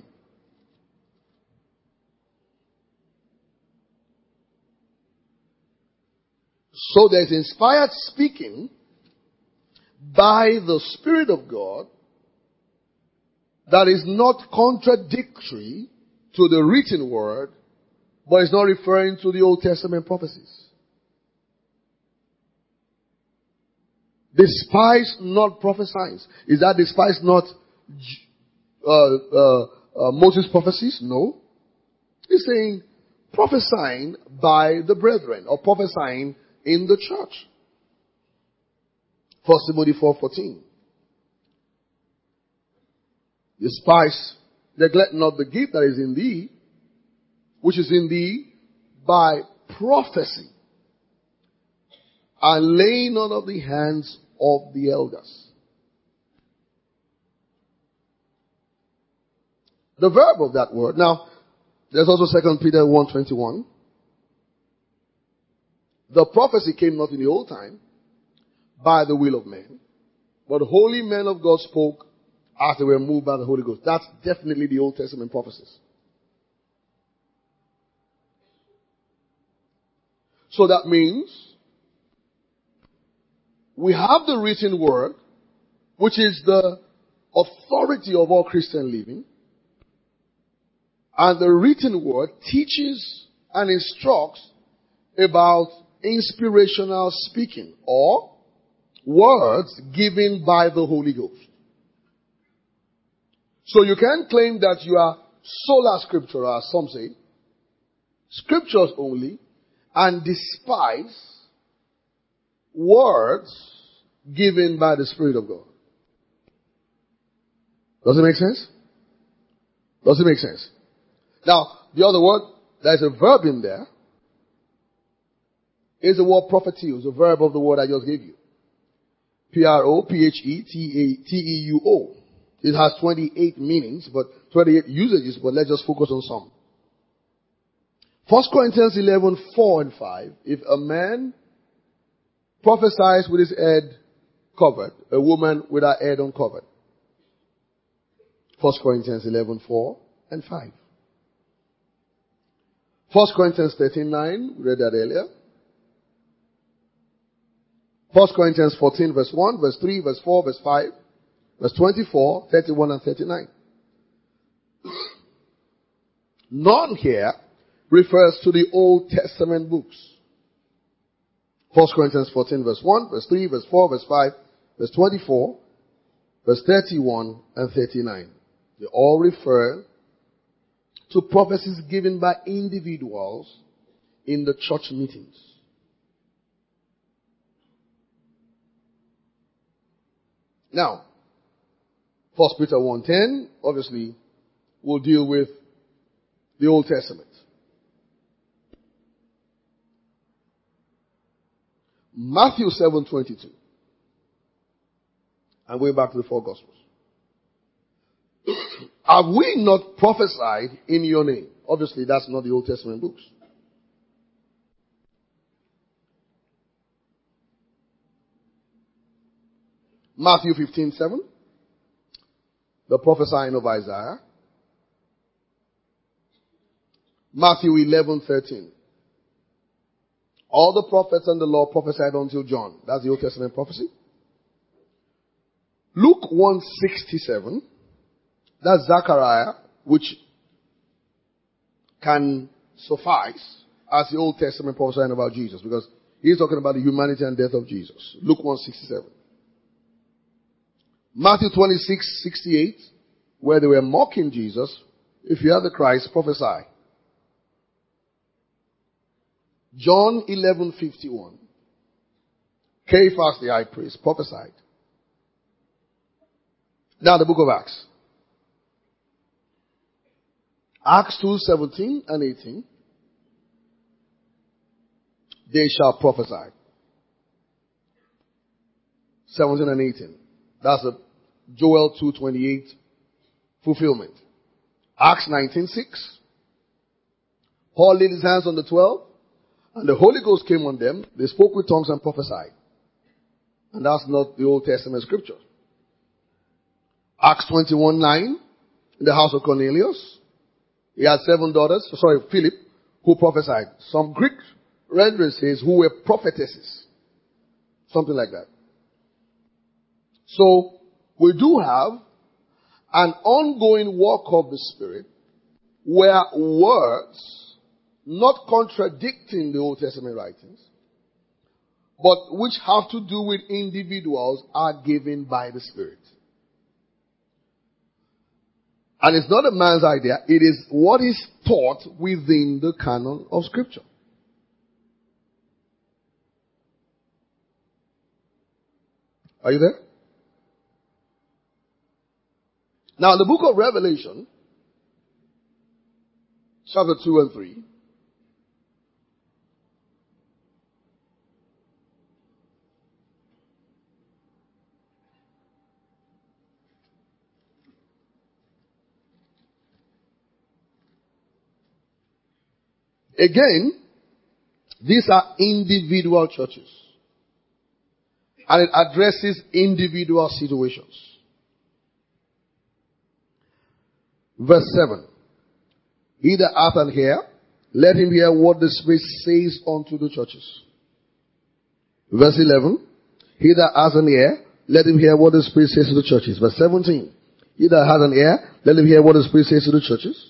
[SPEAKER 1] So there's inspired speaking by the Spirit of God that is not contradictory to the written word, but is not referring to the Old Testament prophecies. Despise not prophesying. Is that despise not Moses' prophecies? No. He's saying prophesying by the brethren, or prophesying in the church. 1 Timothy 4:14. Despise, neglect not the gift that is in thee, which is in thee by prophecy, and laying on of the hands of the elders. The verb of that word. Now, there's also 2 Peter 1:21. The prophecy came not in the old time by the will of men, but holy men of God spoke as they were moved by the Holy Ghost. That's definitely the Old Testament prophecies. So that means we have the written word, which is the authority of all Christian living. And the written word teaches and instructs about inspirational speaking, or words given by the Holy Ghost. So you can claim that you are sola scriptura, as some say, scriptures only, and despise words given by the Spirit of God. Does it make sense? Does it make sense? Now, the other word, there's a verb in there, is the word propheteo, the verb of the word I just gave you. Propheteuo. It has 28 meanings, but 28 usages, but let's just focus on some. 1 Corinthians 11:4 and 5. If a man prophesies with his head covered, a woman with her head uncovered. 1 Corinthians 11:4 and 5. 1 Corinthians 13:9, we read that earlier. 1 Corinthians 14 verse 1, verse 3, verse 4, verse 5, verse 24, 31 and 39. None here refers to the Old Testament books. 1 Corinthians 14 verse 1, verse 3, verse 4, verse 5, verse 24, verse 31 and 39. They all refer to prophecies given by individuals in the church meetings. Now, 1 Peter 1:10, obviously, will deal with the Old Testament. Matthew 7:22. I'm going back to the four Gospels. Have we not prophesied in your name? Obviously, that's not the Old Testament books. Matthew 15:7. The prophesying of Isaiah. Matthew 11:13. All the prophets and the law prophesied until John. That's the Old Testament prophecy. Luke 1:67. That's Zechariah, which can suffice as the Old Testament prophesying about Jesus, because he's talking about the humanity and death of Jesus. Luke 1:67. Matthew 26:68, where they were mocking Jesus. If you are the Christ, prophesy. John 11:51. Caiaphas the high priest prophesied. Now the book of Acts. Acts 2:17 and 18. They shall prophesy. 17 and 18. That's a Joel 2:28 fulfillment. Acts 19:6. Paul laid his hands on the 12, and the Holy Ghost came on them. They spoke with tongues and prophesied. And that's not the Old Testament scripture. Acts 21:9. In the house of Cornelius, he had 7 daughters, Philip, who prophesied. Some Greek rendering says who were prophetesses. Something like that. So, we do have an ongoing work of the Spirit where words, not contradicting the Old Testament writings, but which have to do with individuals, are given by the Spirit. And it's not a man's idea. It is what is taught within the canon of Scripture. Are you there? Now, in the book of Revelation, chapter 2 and 3, again, these are individual churches. And it addresses individual situations. Verse 7. He that hath an ear, let him hear what the Spirit says unto the churches. Verse 11. He that hath an ear, let him hear what the Spirit says to the churches. Verse 17. He that hath an ear, let him hear what the Spirit says to the churches.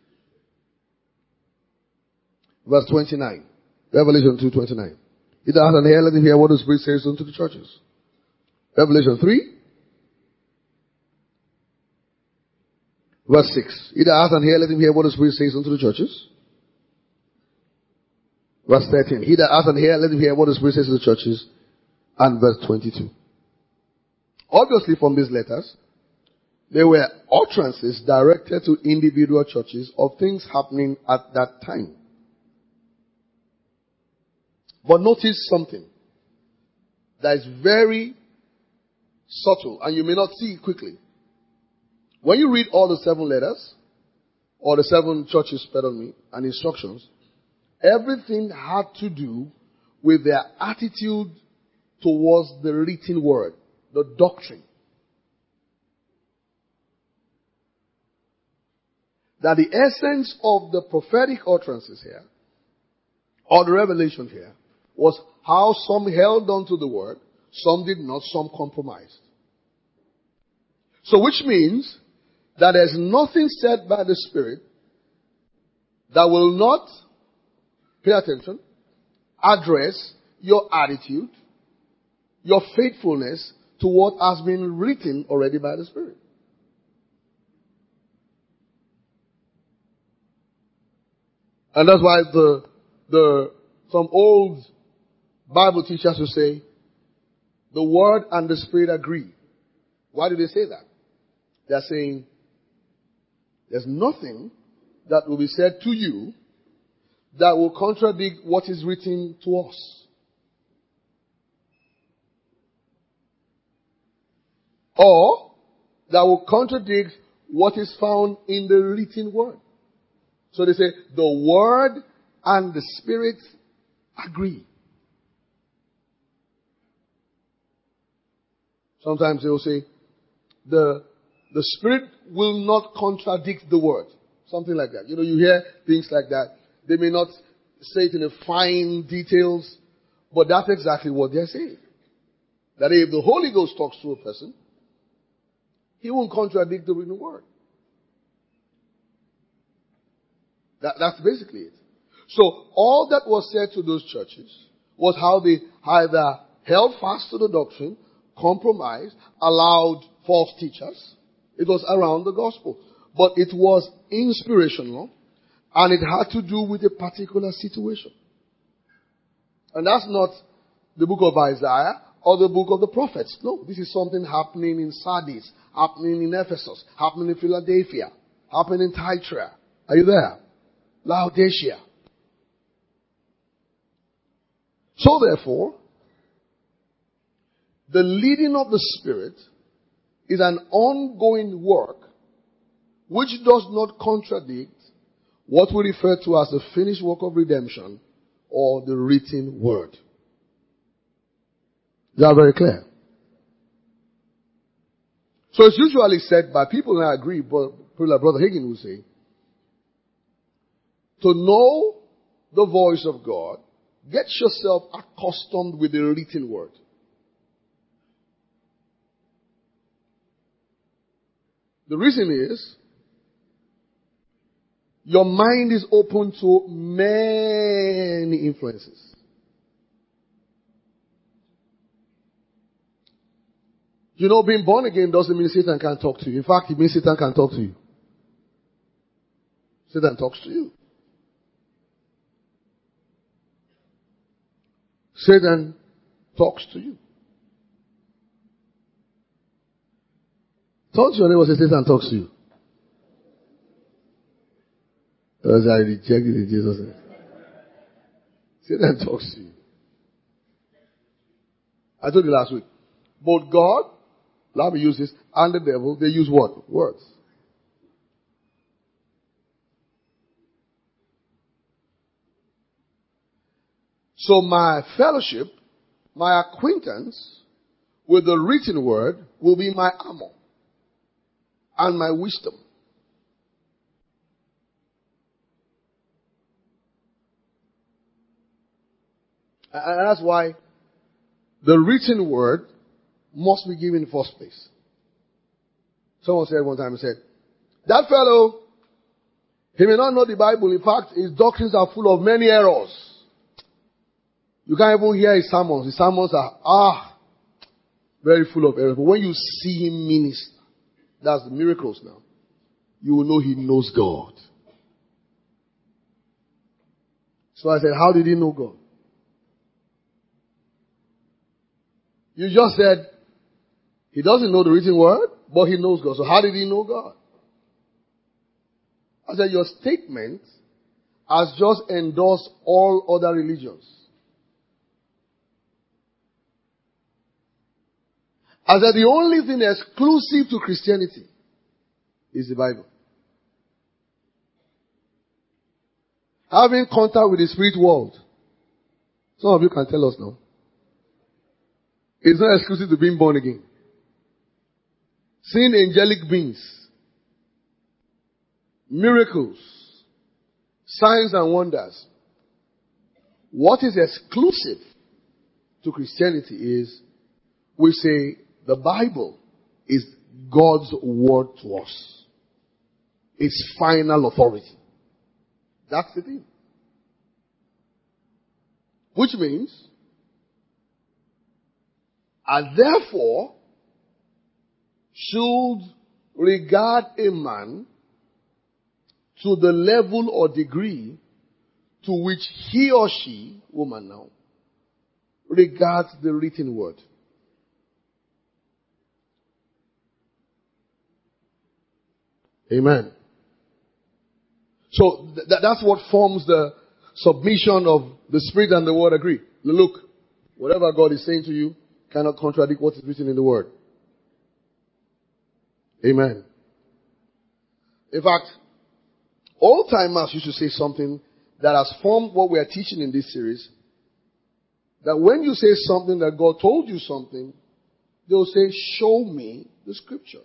[SPEAKER 1] Verse 29. Revelation 2:29. He that hath an ear, let him hear what the Spirit says unto the churches. Revelation 3. Verse 6. He that hath an ear, let him hear what the Spirit says unto the churches. Verse 13. He that hath an ear, let him hear what the Spirit says to the churches. And verse 22. Obviously from these letters, there were utterances directed to individual churches of things happening at that time. But notice something that is very subtle, and you may not see it quickly. When you read all the 7 letters, or the 7 churches, pardon me, and instructions, everything had to do with their attitude towards the written word, the doctrine. That the essence of the prophetic utterances here, or the revelation here, was how some held on to the word, some did not, some compromised. So which means that there's nothing said by the Spirit that will not, pay attention, address your attitude, your faithfulness to what has been written already by the Spirit. And that's why some old Bible teachers will say, the Word and the Spirit agree. Why do they say that? They're saying, there's nothing that will be said to you that will contradict what is written to us. or that will contradict what is found in the written word. So they say the word and the spirit agree. Sometimes they will say the spirit will not contradict the word. Something like that. You hear things like that. They may not say it in the fine details, but that's exactly what they're saying. That if the Holy Ghost talks to a person, he won't contradict the written word. That's basically it. So all that was said to those churches was how they either held fast to the doctrine, compromised, allowed false teachers. It was around the gospel. But it was inspirational, and it had to do with a particular situation. And that's not the book of Isaiah or the book of the prophets. No, this is something happening in Sardis, happening in Ephesus, happening in Philadelphia, happening in Thyatira. Are you there? Laodicea. So therefore, the leading of the Spirit is an ongoing work which does not contradict what we refer to as the finished work of redemption or the written word. Is that very clear? So it's usually said by people, and I agree, but people like Brother Hagin will say, to know the voice of God, get yourself accustomed with the written word. The reason is, your mind is open to many influences. Being born again doesn't mean Satan can't talk to you. In fact, it means Satan can talk to you. Satan talks to you. Satan talks to you. Talk to your neighbor, say Satan talks to you. Because I rejected it in Jesus' name. Satan talks to you. I told you last week. Both God, let me use this, and the devil, they use what? Words. So my fellowship, my acquaintance with the written word will be my armor and my wisdom. And that's why the written word must be given in the first place. Someone said one time, he said, that fellow, he may not know the Bible. In fact, his doctrines are full of many errors. You can't even hear his sermons. His sermons are, very full of errors. But when you see him minister, that's the miracles now, you will know he knows God. So I said, how did he know God? You just said, he doesn't know the written word, but he knows God. So how did he know God? I said, your statement has just endorsed all other religions. I said, the only thing exclusive to Christianity is the Bible. Having contact with the spirit world. Some of you can tell us now. It's not exclusive to being born again. Seeing angelic beings, miracles, signs and wonders. What is exclusive to Christianity is, we say the Bible is God's word to us. It's final authority. That's the thing. Which means, and therefore, should regard a man to the level or degree to which he or she, woman now, regards the written word. Amen. So that's what forms the submission of the Spirit and the Word agree. Look, whatever God is saying to you cannot contradict what is written in the Word. Amen. In fact, old timers used to say something that has formed what we are teaching in this series. That when you say something that God told you something, they'll say, show me the scripture.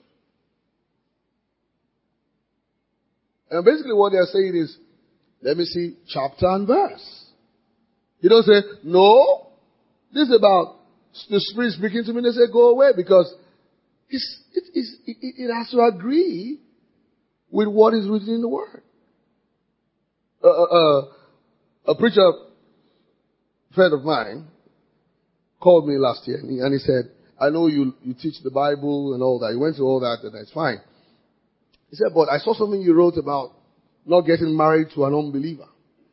[SPEAKER 1] And basically what they are saying is, let me see chapter and verse. You don't say, no, this is about the Spirit speaking to me. They say, go away, because it has to agree with what is written in the Word. A preacher friend of mine called me last year and he said, I know you teach the Bible and all that. He went through all that and that's fine. He said, but I saw something you wrote about not getting married to an unbeliever.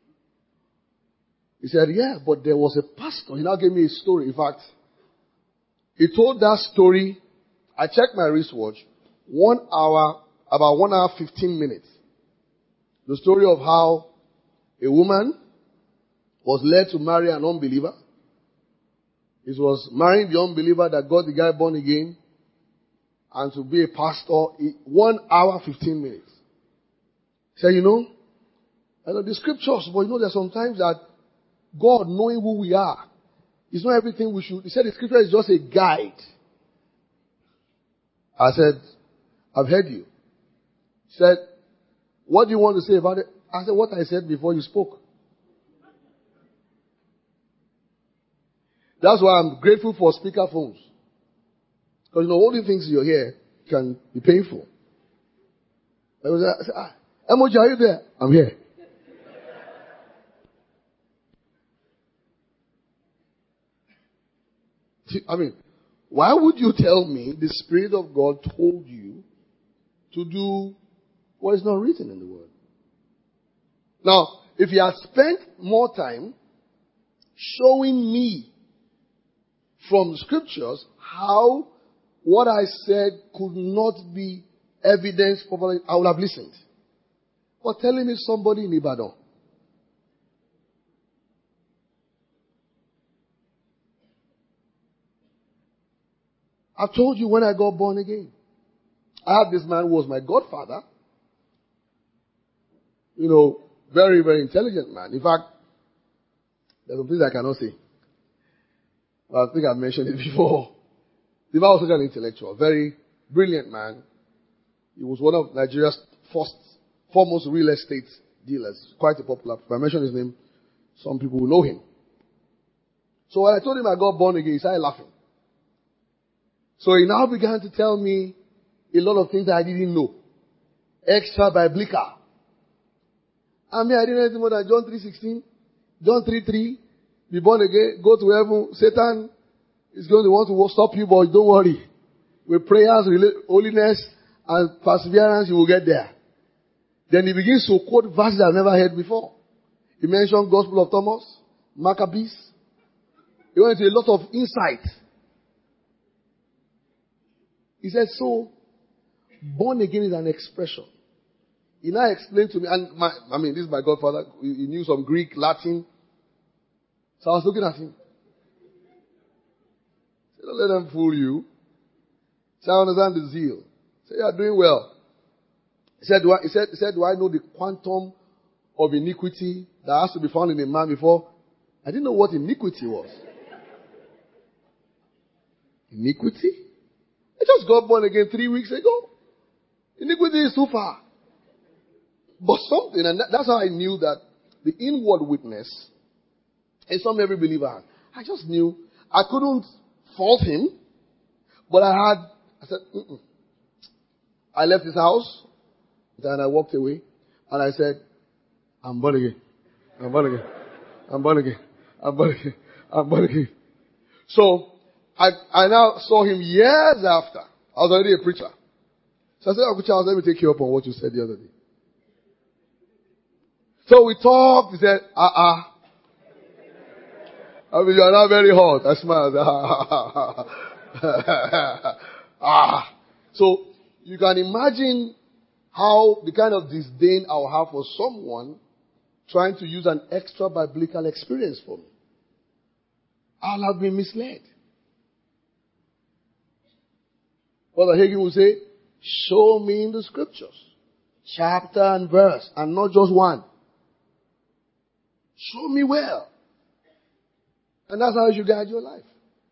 [SPEAKER 1] He said, yeah, but there was a pastor. He now gave me a story. In fact, he told that story. I checked my wristwatch. 1 hour, about 1 hour, 15 minutes. The story of how a woman was led to marry an unbeliever. It was marrying the unbeliever that got the guy born again and to be a pastor in 1 hour, 15 minutes. He said, I know the scriptures, but there's sometimes that God, knowing who we are, is not everything we should. He said the scripture is just a guide. I said, I've heard you. He said, what do you want to say about it? I said, what I said before you spoke. That's why I'm grateful for speaker phones. Because holding things in your ear can be painful. I said, Emoji, are you there? I'm here. Why would you tell me the Spirit of God told you to do what is not written in the Word? Now, if you had spent more time showing me from the scriptures how what I said could not be evidenced properly, I would have listened. But telling me somebody in Ibadan, I've told you when I got born again. I had this man who was my godfather. Very, very intelligent man. In fact, there's some things I cannot say. But I think I've mentioned it before. The man was such an intellectual, very brilliant man. He was one of Nigeria's foremost real estate dealers. Quite a popular. If I mention his name, some people will know him. So when I told him I got born again, he started laughing. So he now began to tell me a lot of things that I didn't know. Extra biblical. I didn't know anything more than John 3:16, John 3:3, be born again, go to heaven. Satan is going to want to stop you, but don't worry. With prayers, holiness, and perseverance, you will get there. Then he begins to quote verses I've never heard before. He mentioned Gospel of Thomas, Maccabees. He went into a lot of insight. He said, so, born again is an expression. He now explained to me, and this is my godfather, he knew some Greek, Latin. So I was looking at him. He said, don't let them fool you. He said, I understand the zeal. He said, you are doing well. He said, do I know the quantum of iniquity that has to be found in a man before? I didn't know what iniquity was. Iniquity? I just got born again 3 weeks ago. Iniquity is too far. But something, and that's how I knew that the inward witness is something every believer has. I just knew I couldn't fault him, but I said, I left his house, then I walked away, and I said, I'm born again. I'm born again. I'm born again. I'm born again. I'm born again. So, I now saw him years after. I was already a preacher. So I said, Uncle Charles, let me take you up on what you said the other day. So we talked. He said, you are now very hot. I smiled. So you can imagine how the kind of disdain I will have for someone trying to use an extra biblical experience for me. I'll have been misled. Brother Hagin will say, Show me in the scriptures. Chapter and verse, and not just one. Show me well. And that's how you guide your life.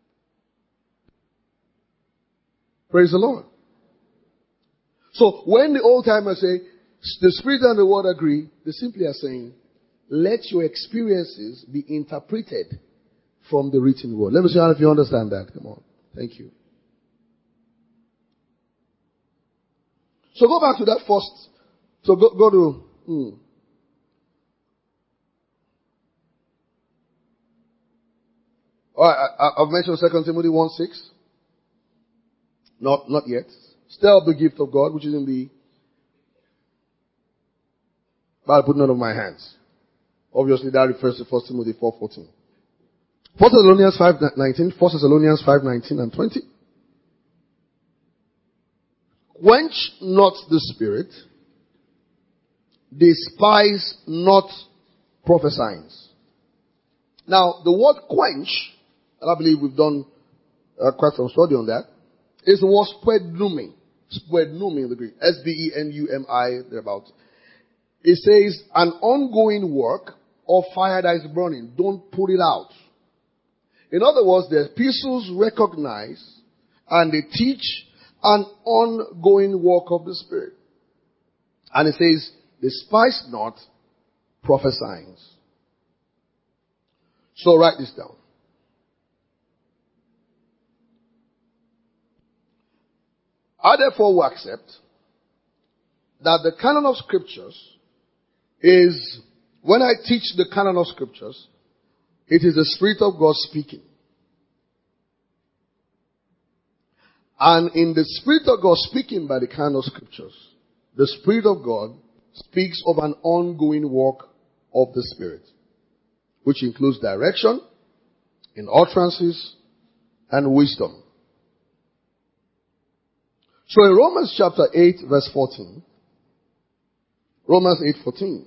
[SPEAKER 1] Praise the Lord. So when the old timers say, the Spirit and the Word agree, they simply are saying, let your experiences be interpreted from the written word. Let me see if you understand that. Come on. Thank you. So go back to that first. So go to... I've mentioned 2 Timothy 1:6. Not yet. Stir up the gift of God, which is in the Bible put none of my hands. Obviously, that refers to 1 Timothy 4:14. 1 Thessalonians 5:19, 1 Thessalonians 5:19 and 20. Quench not the spirit, despise not prophesying. Now, the word quench, and I believe we've done quite some study on that, is the word spednumi. Spednumi in the Greek. S-B-E-N-U-M-I, thereabout. It says, an ongoing work or fire that is burning. Don't put it out. In other words, the epistles recognize and they teach an ongoing work of the Spirit. And it says, despise not prophesying. So write this down. I therefore will accept that the canon of scriptures is, when I teach the canon of scriptures, it is the Spirit of God speaking. And in the Spirit of God speaking by the canon of scriptures, the Spirit of God speaks of an ongoing work of the Spirit, which includes direction, in utterances, and wisdom. So in Romans chapter 8 verse 14, Romans 8:14,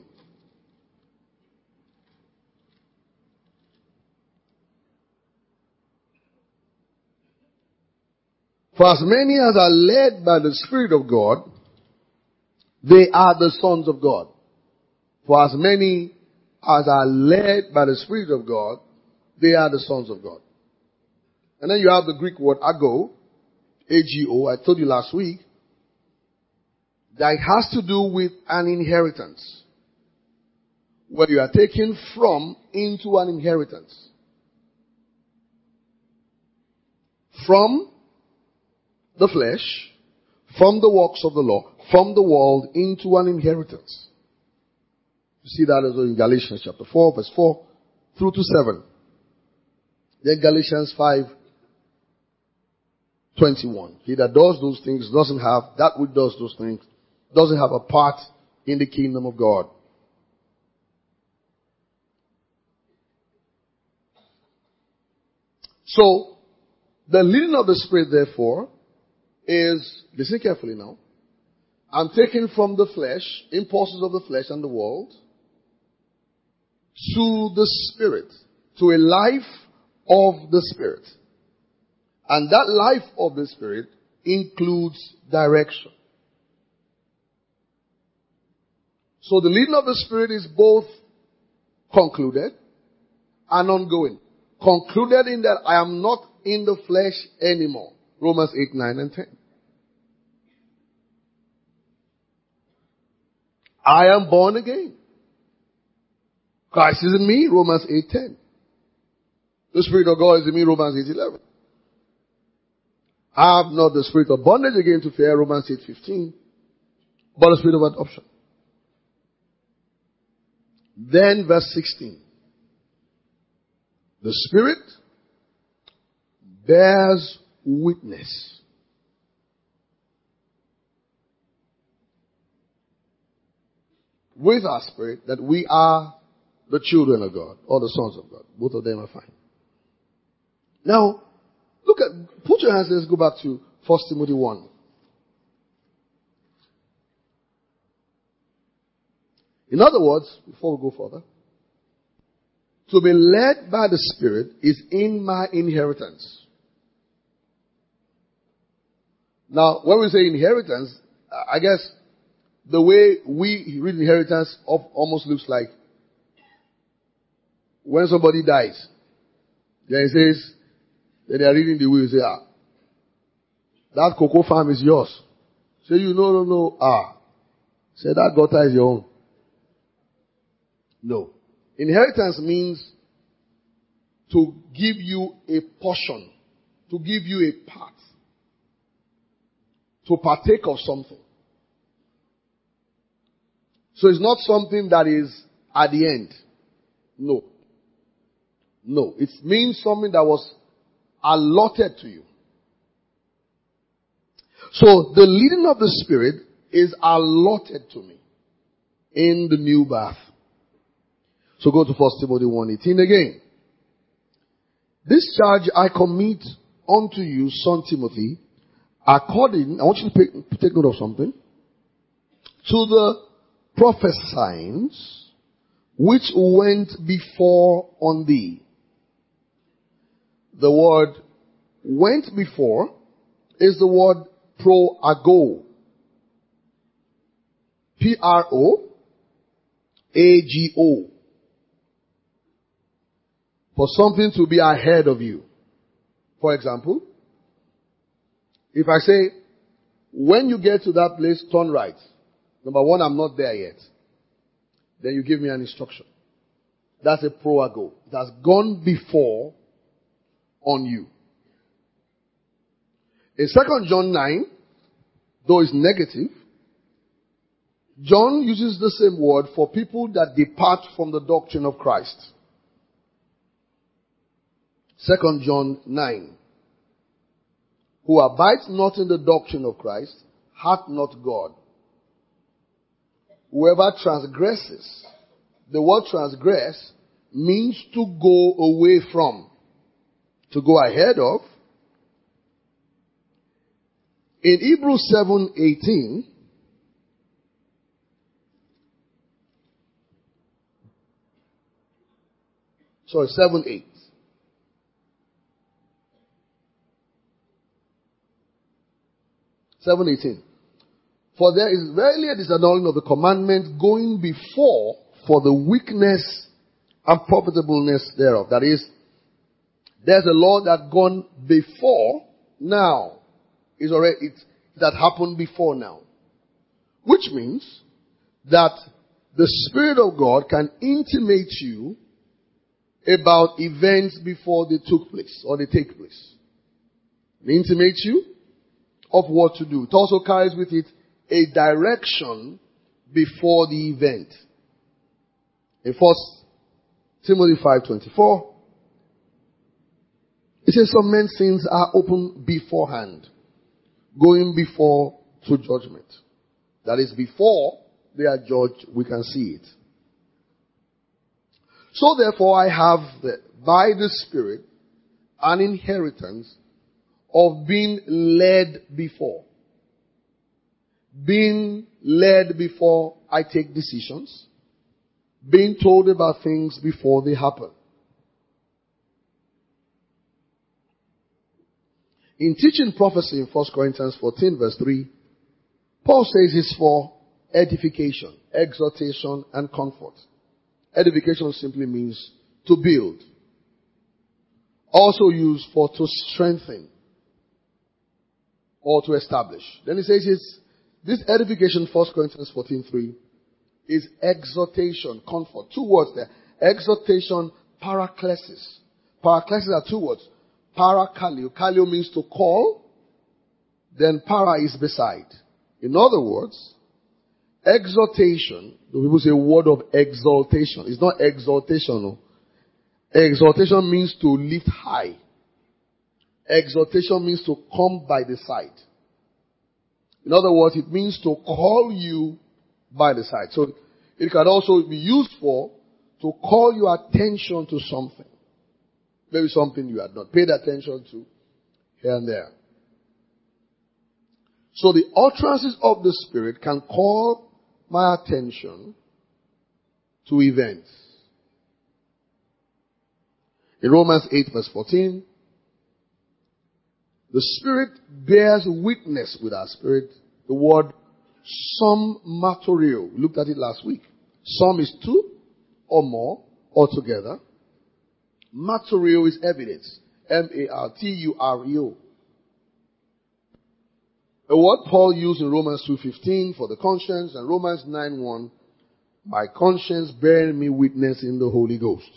[SPEAKER 1] for as many as are led by the Spirit of God, they are the sons of God. For as many as are led by the Spirit of God, they are the sons of God. And then you have the Greek word ago, A-G-O. I told you last week that it has to do with an inheritance, where you are taken from into an inheritance. From the flesh, from the works of the law, from the world into an inheritance. You see that as well in Galatians chapter 4 verse 4 through to 7. Then Galatians 5:21. He that does those things doesn't have, that which does those things doesn't have a part in the kingdom of God. So, the leading of the Spirit therefore is, listen carefully now, I'm taken from the flesh, impulses of the flesh and the world, to the Spirit, to a life of the Spirit. And that life of the Spirit includes direction. So the leading of the Spirit is both concluded and ongoing. Concluded in that I am not in the flesh anymore. Romans 8, 9 and 10. I am born again. Christ is in me, Romans 8:10. The Spirit of God is in me, Romans 8:11. I have not the spirit of bondage again to fear, Romans 8:15, but the spirit of adoption. Then verse 16. The Spirit bears witness. With our spirit that we are the children of God, or the sons of God. Both of them are fine. Now, put your hands, let's go back to 1 Timothy 1. In other words, before we go further, to be led by the Spirit is in my inheritance. Now, when we say inheritance, I guess the way we read inheritance almost looks like when somebody dies. Then it says, then they are reading the will, say, that cocoa farm is yours. Say, no. Say, that gutter is your own. No. Inheritance means to give you a portion, to give you a part, to partake of something. So it's not something that is at the end. No. It means something that was allotted to you. So the leading of the Spirit is allotted to me in the new birth. So go to 1 Timothy 1:18 again. This charge I commit unto you, son Timothy, according, I want you to take note of something, to the prophesyings which went before on thee. The word went before is the word proago. P-R-O-A-G-O. For something to be ahead of you. For example, if I say, when you get to that place, turn right. Number one, I'm not there yet. Then you give me an instruction. That's a proago. It has gone before on you. In 2 John 9, though it's negative, John uses the same word for people that depart from the doctrine of Christ. 2 John 9. Who abides not in the doctrine of Christ, hath not God. Whoever transgresses, the word transgress means to go away from, to go ahead of. In Hebrews 7:18, sorry, 7:8. 7:18. For there is verily a disannulling of the commandment going before for the weakness and profitableness thereof. That is, there's a law that gone before now. Is already it that happened before now. Which means that the Spirit of God can intimate you about events before they took place or they take place. It intimates you of what to do. It also carries with it a direction before the event. In 1 Timothy 5:24, it says some men's sins are open beforehand, going before to judgment. That is, before they are judged, we can see it. So therefore I have, by the Spirit, an inheritance of being led before. Being led before I take decisions. Being told about things before they happen. In teaching prophecy in 1 Corinthians 14 verse 3, Paul says it's for edification, exhortation, and comfort. Edification simply means to build. Also used for to strengthen or to establish. Then he says this edification, 1 Corinthians 14:3, is exhortation, comfort. Two words there. Exhortation, paraklesis. Paraklesis are two words. Parakaleo. Kaleo means to call. Then para is beside. In other words, exhortation, the people say word of exaltation. It's not exaltation. No. Exaltation means to lift high. Exhortation means to come by the side. In other words, it means to call you by the side. So it can also be used for to call your attention to something. Maybe something you had not paid attention to here and there. So the utterances of the Spirit can call my attention to events. In Romans 8 verse 14, The Spirit bears witness with our spirit. The word sum marturio. We looked at it last week. Sum is two or more altogether. Marturio is evidence. M-A-R-T-U-R-E-O. A word Paul used in Romans 2:15 for the conscience, and Romans 9:1, my conscience bearing me witness in the Holy Ghost.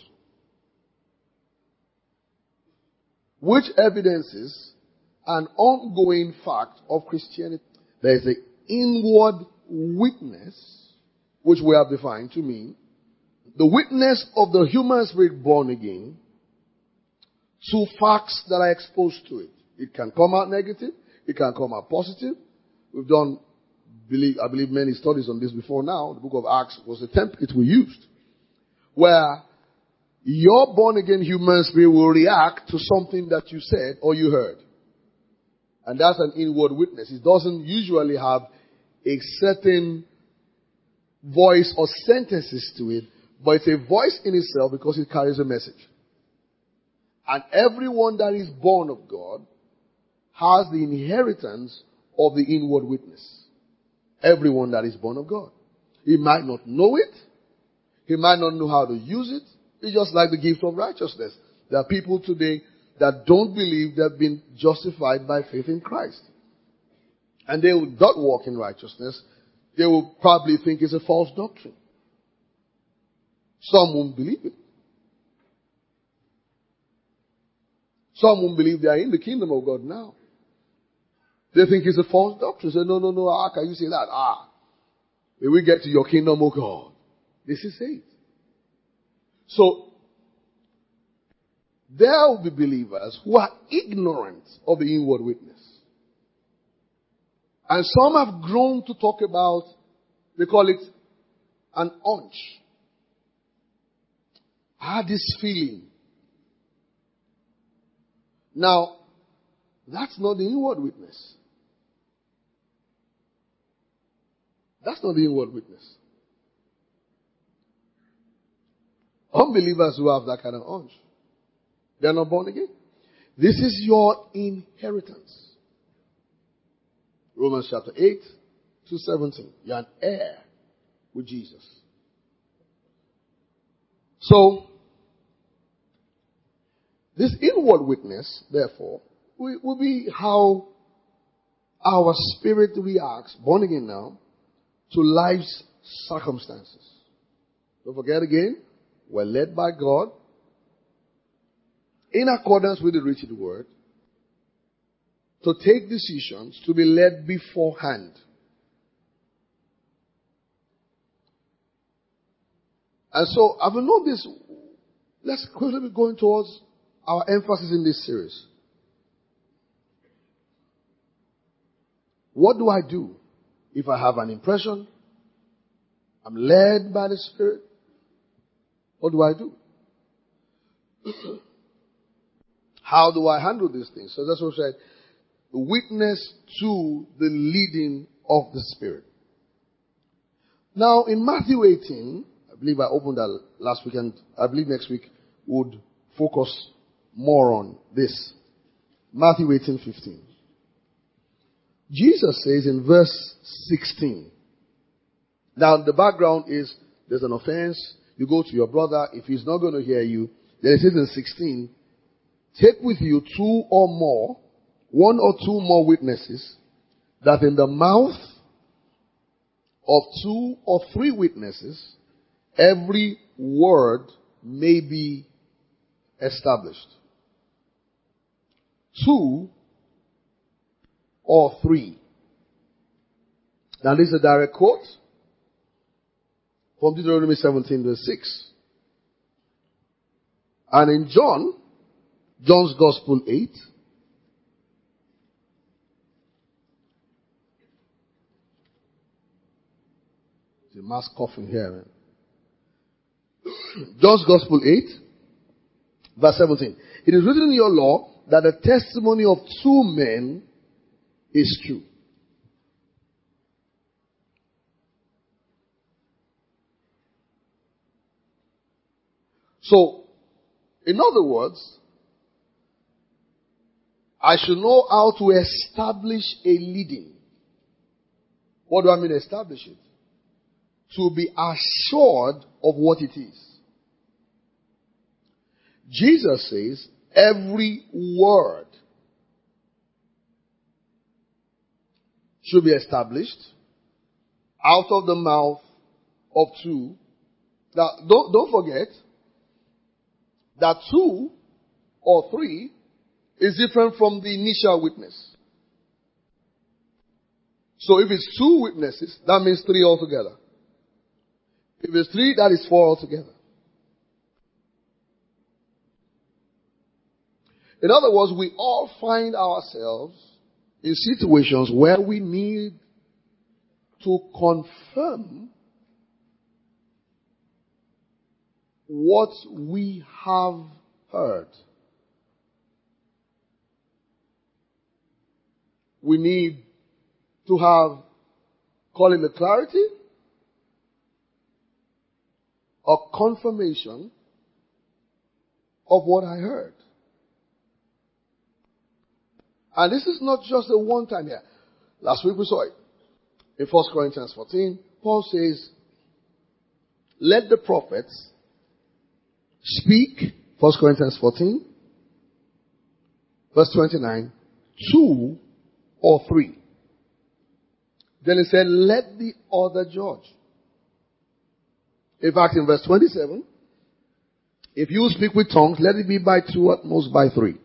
[SPEAKER 1] Which evidences an ongoing fact of Christianity. There is an inward witness, which we have defined to mean the witness of the human spirit born again to facts that are exposed to it. It can come out negative. It can come out positive. We've done, I believe, many studies on this before now. The book of Acts was a template we used, where your born again human spirit will react to something that you said or you heard. And that's an inward witness. It doesn't usually have a certain voice or sentences to it, but it's a voice in itself because it carries a message. And everyone that is born of God has the inheritance of the inward witness. Everyone that is born of God. He might not know it. He might not know how to use it. It's just like the gift of righteousness. There are people today that don't believe they've been justified by faith in Christ. And they will not walk in righteousness. They will probably think it's a false doctrine. Some won't believe it. Some won't believe they are in the kingdom of God now. They think it's a false doctrine. Say, no, how can you say that? When we get to your kingdom, oh God. This is it. So, there will be believers who are ignorant of the inward witness. And some have grown to talk about, they call it an hunch. I had this feeling. Now, that's not the inward witness. That's not the inward witness. Unbelievers who have that kind of hunch, they are not born again. This is your inheritance. Romans chapter 8 to 17. You're an heir with Jesus. So, this inward witness, therefore, will be how our spirit reacts, born again now, to life's circumstances. Don't forget again, we're led by God in accordance with the written word to take decisions, to be led beforehand. And so, I've known this. Let's quickly be going towards our emphasis in this series. What do I do if I have an impression? I'm led by the Spirit. What do I do? How do I handle these things? So that's what I said. Witness to the leading of the Spirit. Now, in Matthew 18, I believe I opened that last weekend. I believe next week would focus more on this. Matthew 18:15. Jesus says in verse 16. Now, the background is there's an offense. You go to your brother. If he's not going to hear you, then it says in 16, take with you two or more, one or two more witnesses, that in the mouth of two or three witnesses, every word may be established. Two or three. Now this is a direct quote from Deuteronomy 17 verse 6. And in John's Gospel 8, there's a mass coughing here, man. John's Gospel 8, verse 17. It is written in your law that the testimony of two men is true. So, in other words, I should know how to establish a leading. What do I mean establish it? To be assured of what it is. Jesus says, every word should be established out of the mouth of two. Now, don't forget that two or three is different from the initial witness. So if it's two witnesses, that means three altogether. If it's three, that is four altogether. In other words, we all find ourselves in situations where we need to confirm what we have heard. We need to have, call it the clarity, a confirmation of what I heard. And this is not just a one-time here. Last week we saw it. In 1 Corinthians 14, Paul says, let the prophets speak, 1 Corinthians 14, verse 29, 2 or 3. Then he said, let the other judge. In fact, in verse 27, if you speak with tongues, let it be by 2, at most by 3.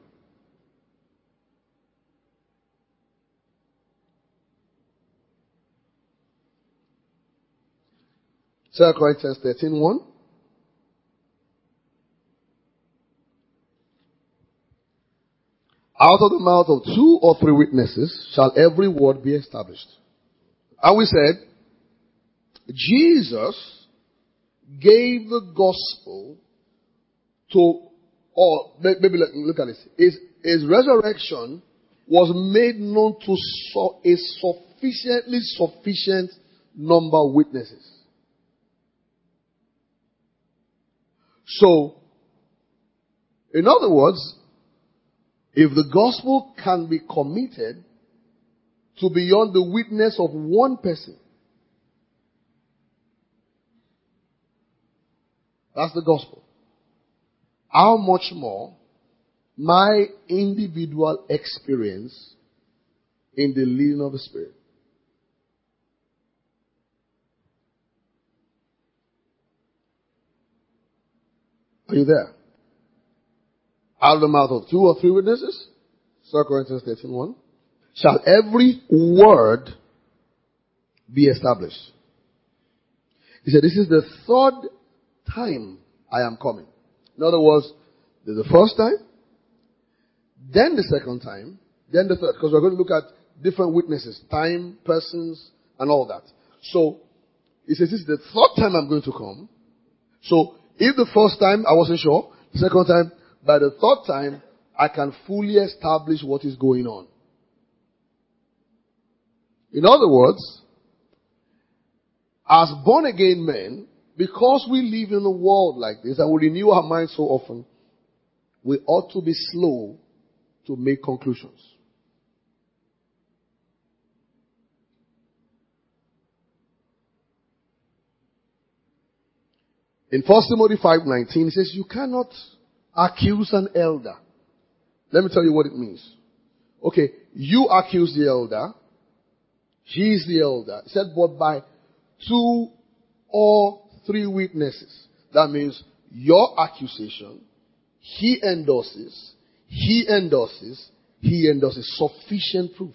[SPEAKER 1] Second Corinthians 13:1. Out of the mouth of 2 or 3 witnesses shall every word be established. And we said, Jesus gave the gospel to, or maybe look at this. His resurrection was made known to a sufficient number of witnesses. So, in other words, if the gospel can be committed to beyond the witness of one person, that's the gospel. How much more my individual experience in the leading of the Spirit? Are you there? Out of the mouth of 2 or 3 witnesses, 2 Corinthians 13:1, shall every word be established. He said, this is the 3rd time I am coming. In other words, there's the first time, then the second time, then the third. Because we're going to look at different witnesses, time, persons, and all that. So, he says, this is the 3rd time I'm going to come. So, if the first time I wasn't sure, the second time, by the 3rd time, I can fully establish what is going on. In other words, as born again men, because we live in a world like this and we renew our minds so often, we ought to be slow to make conclusions. In 1 Timothy 5:19, it says, you cannot accuse an elder. Let me tell you what it means. Okay, you accuse the elder. He is the elder. It said, but by 2 or 3 witnesses. That means your accusation, he endorses. Sufficient proof.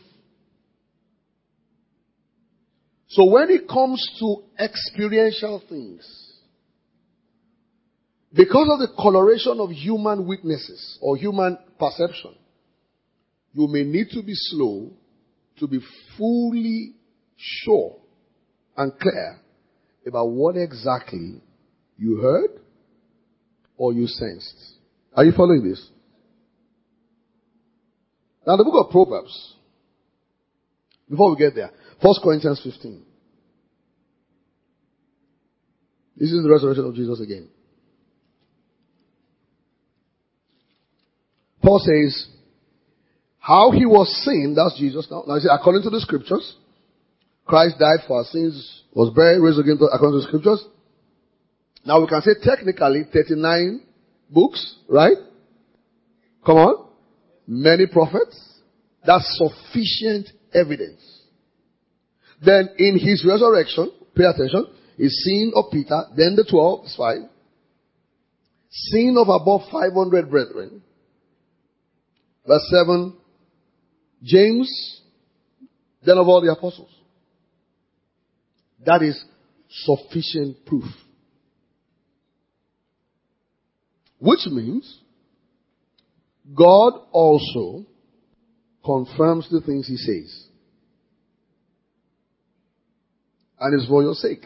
[SPEAKER 1] So when it comes to experiential things, because of the coloration of human witnesses or human perception, you may need to be slow to be fully sure and clear about what exactly you heard or you sensed. Are you following this? Now the book of Proverbs, before we get there, 1 Corinthians 15. This is the resurrection of Jesus again. Paul says, How he was seen, that's Jesus now. Now you see, according to the scriptures, Christ died for our sins, was buried, raised again according to the scriptures. Now we can say technically 39 books, right? Come on. Many prophets. That's sufficient evidence. Then in his resurrection, pay attention, is seen of Peter, then the 12, it's 5. Seen of above 500 brethren. Verse 7, James, then of all the apostles. That is sufficient proof. Which means, God also confirms the things he says. And it's for your sake.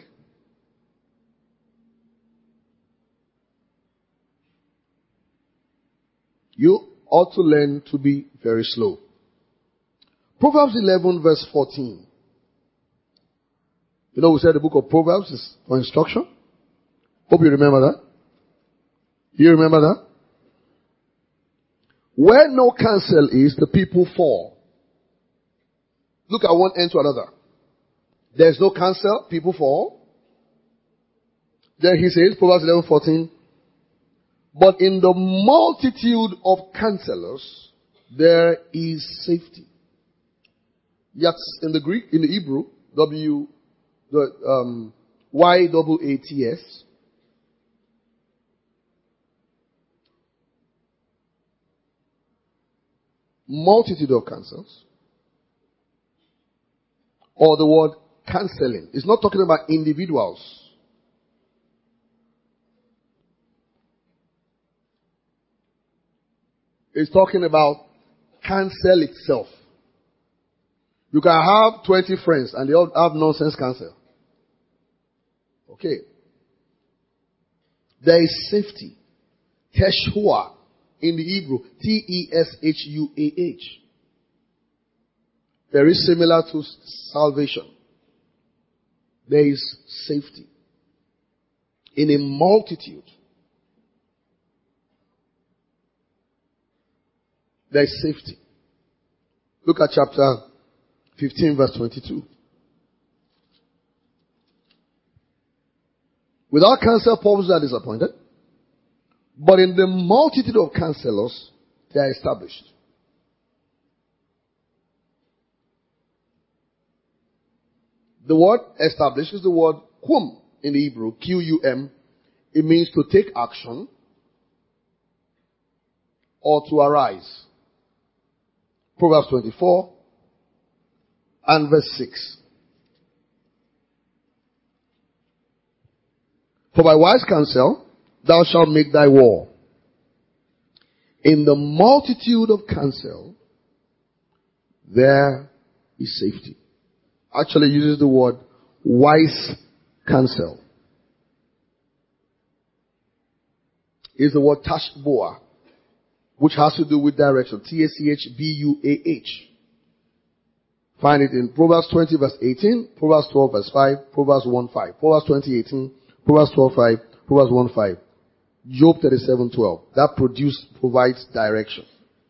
[SPEAKER 1] You ought to learn to be very slow. Proverbs 11 verse 14. You know, we said the book of Proverbs is for instruction. Hope you remember that. You remember that? Where no counsel is, the people fall. Look at one end to another. There's no counsel, people fall. Then he says, Proverbs 11:14, but in the multitude of counselors, there is safety. Yet in the Greek, in the Hebrew, YAATS, multitude of counsels, or the word counseling. It's not talking about individuals. It's talking about counsel itself. You can have 20 friends and they all have nonsense counsel. Okay. There is safety. Teshua in the Hebrew. Teshuah. Very similar to salvation. There is safety. In a multitude. There is safety. Look at chapter 15 verse 22. Without counsel, purposes are disappointed. But in the multitude of counselors, they are established. The word established is the word qum in the Hebrew, Qum. It means to take action or to arise. Proverbs 24 and verse 6. For by wise counsel thou shalt make thy war. In the multitude of counsel there is safety. Actually uses the word wise counsel. Is the word tashboah, which has to do with direction. Tachbuah. Find it in Proverbs 20 verse 18, Proverbs 12 verse 5, Proverbs 1 5. Proverbs 20 18, Proverbs 12 5, Proverbs 1 5. Job 37 12. That provides direction.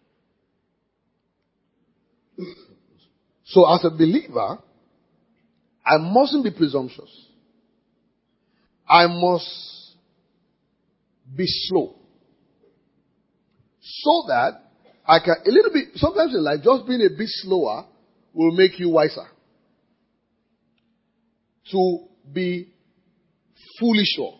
[SPEAKER 1] So as a believer, I mustn't be presumptuous. I must be slow. So that I can, a little bit, sometimes in life, just being a bit slower will make you wiser. To be fully sure.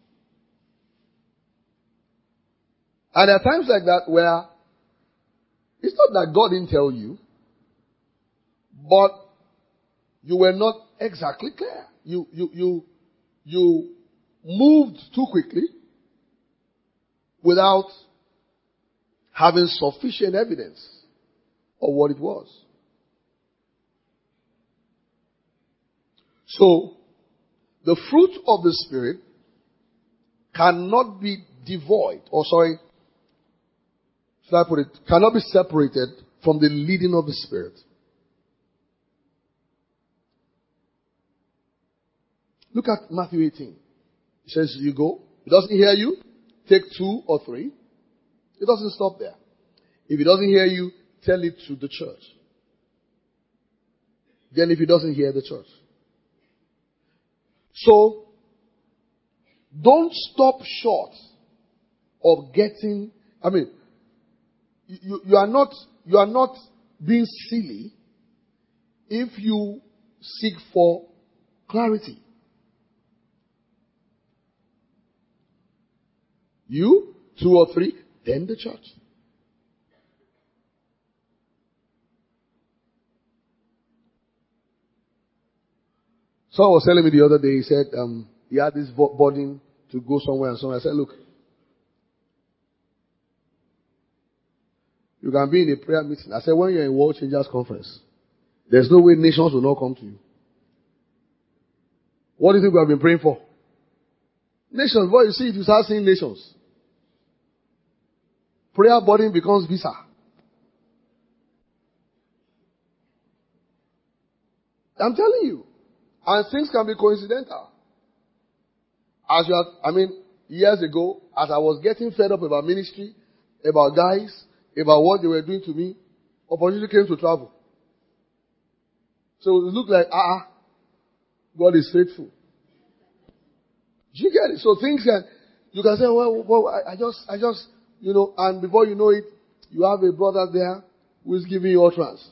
[SPEAKER 1] And there are times like that where it's not that God didn't tell you, but you were not exactly clear. You moved too quickly without having sufficient evidence of what it was. So, the fruit of the Spirit cannot be devoid, cannot be separated from the leading of the Spirit. Look at Matthew 18. It says, you go. He doesn't hear you. Take 2 or 3. It doesn't stop there. If he doesn't hear you, tell it to the church. Then if he doesn't hear the church. So, don't stop short of getting, you are not being silly if you seek for clarity. You, 2 or 3, then the church. Someone was telling me the other day, he said he had this burden to go somewhere and somewhere. I said, look, you can be in a prayer meeting. I said, when you're in World Changers Conference, there's no way nations will not come to you. What do you think we have been praying for? Nations. Boy, you see, if you start seeing nations, prayer burden becomes visa. I'm telling you. And things can be coincidental. As you have, years ago, as I was getting fed up about ministry, about guys, about what they were doing to me, opportunity came to travel. So it looked like, God is faithful. Do you get it? So you can say, I just, and before you know it, you have a brother there who is giving you utterance.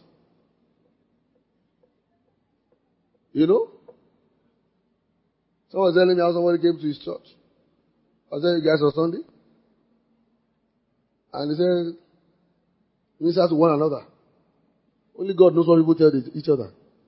[SPEAKER 1] You know? Someone was telling me how somebody came to his church. I was telling you guys on Sunday. And he said, minister to one another. Only God knows what people tell each other.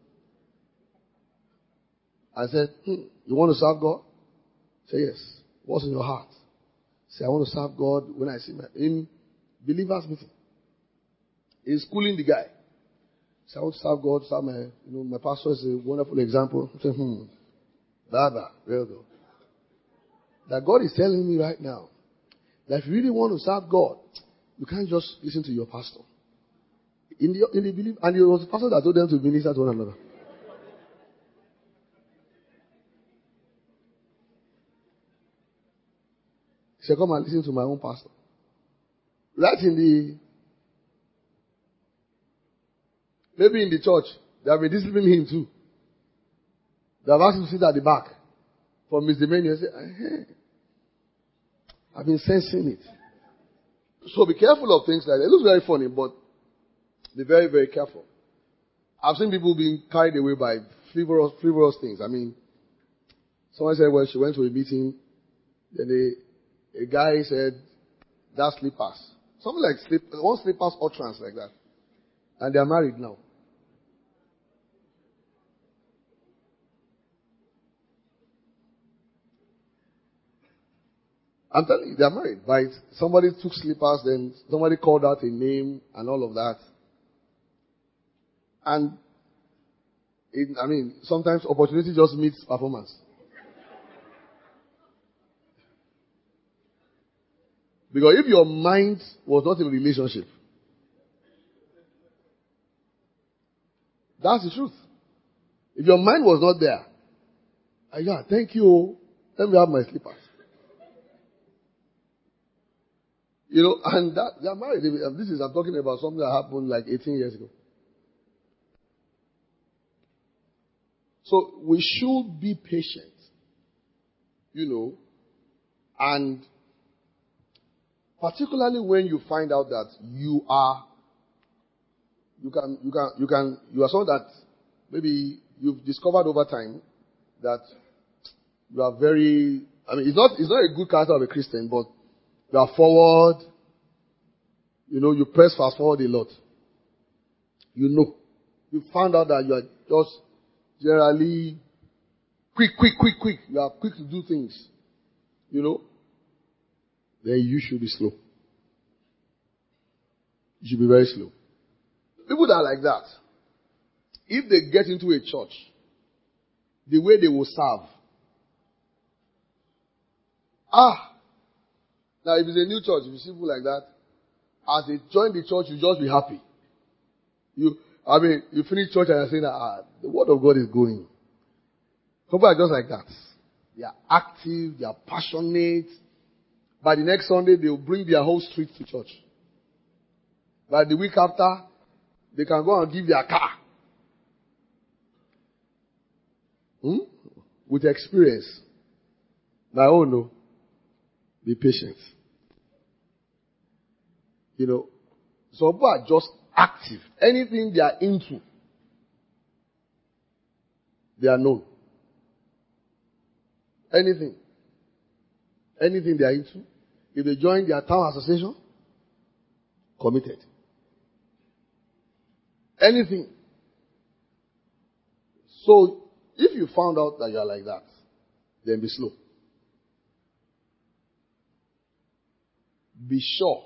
[SPEAKER 1] I said, you want to serve God? Say yes. What's in your heart? Say, I want to serve God when I see in believers meeting. He's schooling the guy. Say, I want to serve God, serve my pastor is a wonderful example. I said, Baba, real good. That God is telling me right now that if you really want to serve God, you can't just listen to your pastor. In the belief, and it was the pastor that told them to minister to one another. He said, come and listen to my own pastor. Right maybe in the church, they have been disciplining him too. They have asked him to sit at the back for misdemeanor. Say, I've been sensing it. So be careful of things like that. It looks very funny, but be very, very careful. I've seen people being carried away by frivolous things. Someone said, well, she went to a meeting, then a guy said, that's slippers. Something like one slippers utterance like that. And they are married now. I'm telling you, they are married. Right? Somebody took slippers, then somebody called out a name and all of that. And sometimes opportunity just meets performance. Because if your mind was not in a relationship, that's the truth. If your mind was not there, thank you. Let me have my slippers. And that they are married. I'm talking about something that happened like 18 years ago. So we should be patient, and particularly when you find out that you are someone that maybe you've discovered over time that you are very, it's not a good character of a Christian, but you are forward, you press fast forward a lot. You found out that you are just generally quick. You are quick to do things, then you should be slow. You should be very slow. People that are like that, if they get into a church, the way they will serve. Now if it's a new church, if you see people like that, as they join the church, you just be happy. You finish church and you're saying that the word of God is going. People are just like that. They are active, they are passionate. By the next Sunday, they will bring their whole street to church. By the week after, They can go and give their car. With experience. Now, oh no. Be patient. You know, some people are just active. Anything they are into, they are known. Anything they are into, if they join their town association, committed. Anything. So, if you found out that you are like that, then be slow. Be sure.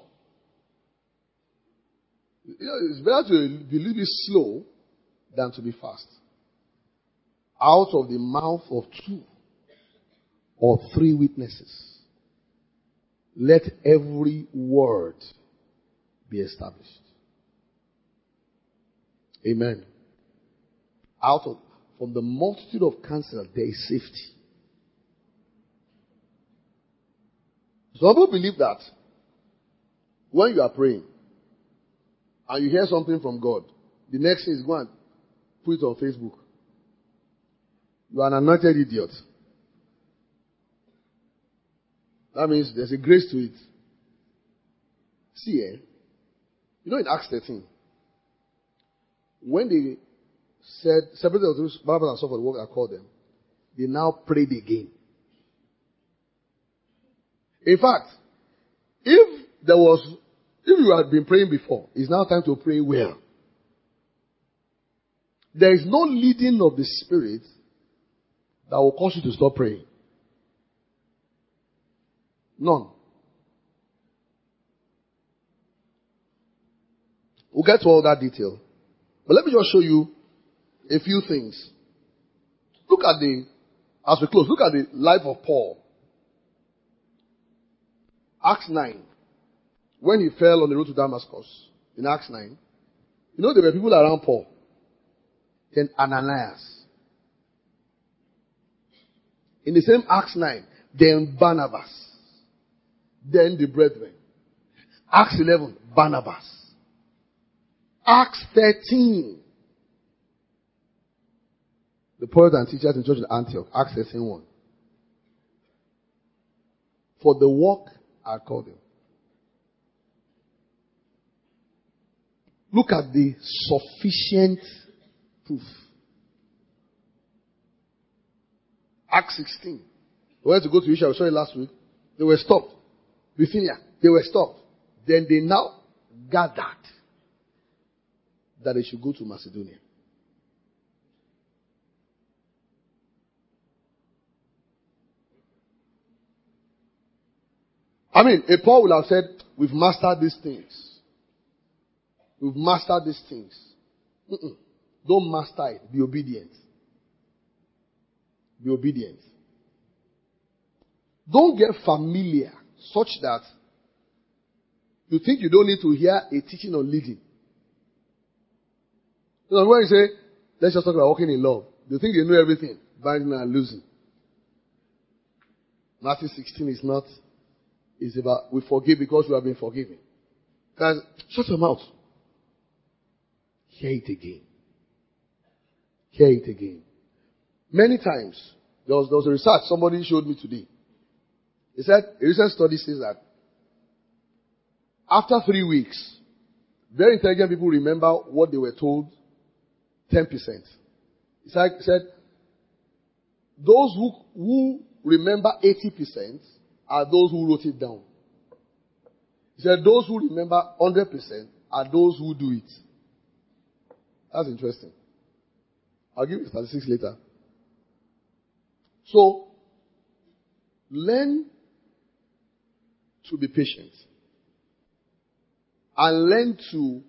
[SPEAKER 1] You know, it's better to be a little bit slow than to be fast. Out of the mouth of 2 or 3 witnesses, let every word be established. Amen. From the multitude of counsel, there is safety. Some people believe that when you are praying and you hear something from God, the next thing is go and put it on Facebook. You are an anointed idiot. That means there's a grace to it. See, you know in Acts 13, when they said, separate the Barnabas and so forth, what I called them, they now prayed again. In fact, if you had been praying before, it's now time to pray well. There is no leading of the Spirit that will cause you to stop praying. None. We'll get to all that detail. But let me just show you a few things. As we close, look at the life of Paul. Acts 9. When he fell on the road to Damascus, in Acts 9, you know there were people around Paul. Then Ananias. In the same Acts 9, then Barnabas. Then the brethren. Acts 11, Barnabas. Acts 13. The poets and teachers in church in Antioch. Acts 13:1. For the work I called him. Look at the sufficient proof. Acts 16. They wanted to go to Israel. I saw it last week. They were stopped. Bithynia. They were stopped. Then they now gathered that they should go to Macedonia. I mean, a Paul will have said, we've mastered these things. We've mastered these things. Don't master it. Be obedient. Be obedient. Don't get familiar such that you think you don't need to hear a teaching on leading. You know, when you say, let's just talk about walking in love, you think you know everything, binding and losing. Matthew 16 is not, it's about we forgive because we have been forgiven. Guys, shut your mouth. Hear it again. Hear it again. Many times, there was a research somebody showed me today. He said, a recent study says that after 3 weeks, very intelligent people remember what they were told 10%. He said, those who remember 80% are those who wrote it down. He said, those who remember 100% are those who do it. That's interesting. I'll give you statistics later. So, learn to be patient. And learn to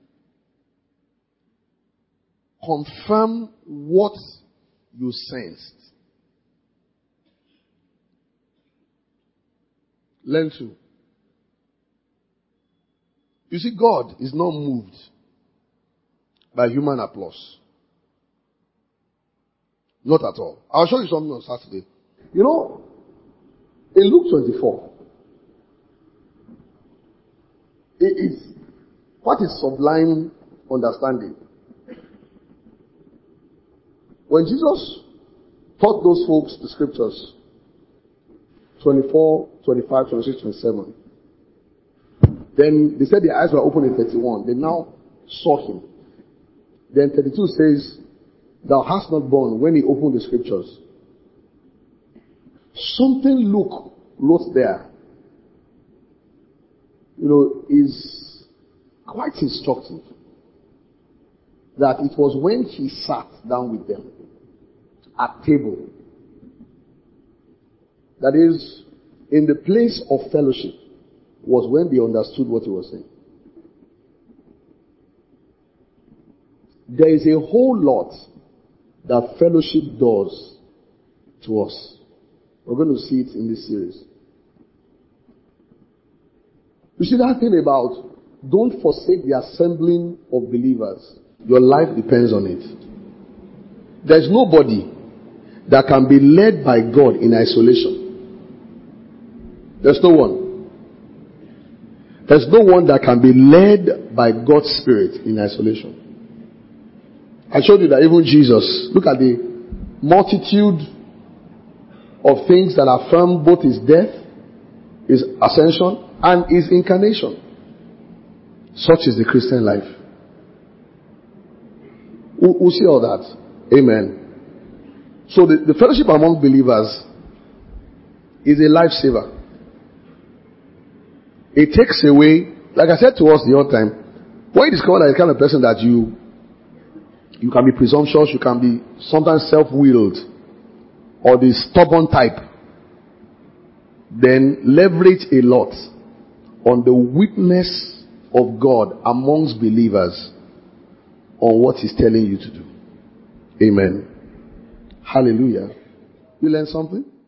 [SPEAKER 1] confirm what you sensed. Learn to. You see, God is not moved by human applause. Not at all. I'll show you something on Saturday. You know, in Luke 24, it is what is sublime understanding. When Jesus taught those folks the scriptures, 24, 25, 26, 27, then they said their eyes were open in 31. They now saw him. Then 32 says, thou hast not borne when he opened the scriptures. Something Luke wrote there, is quite instructive. That it was when he sat down with them at table, that is, in the place of fellowship, was when they understood what he was saying. There is a whole lot that fellowship does to us. We're going to see it in this series. You see that thing about don't forsake the assembling of believers. Your life depends on it. There's nobody that can be led by God in isolation. There's no one. There's no one that can be led by God's Spirit in isolation. I showed you that even Jesus, look at the multitude of things that affirm both his death, his ascension, and his incarnation. Such is the Christian life. We'll see all that. Amen. So the fellowship among believers is a lifesaver. It takes away, like I said to us the other time, when you discover that the kind of person that you can be presumptuous, you can be sometimes self-willed, or the stubborn type, then leverage a lot on the witness of God amongst believers on what he's telling you to do. Amen. Hallelujah. You learn something?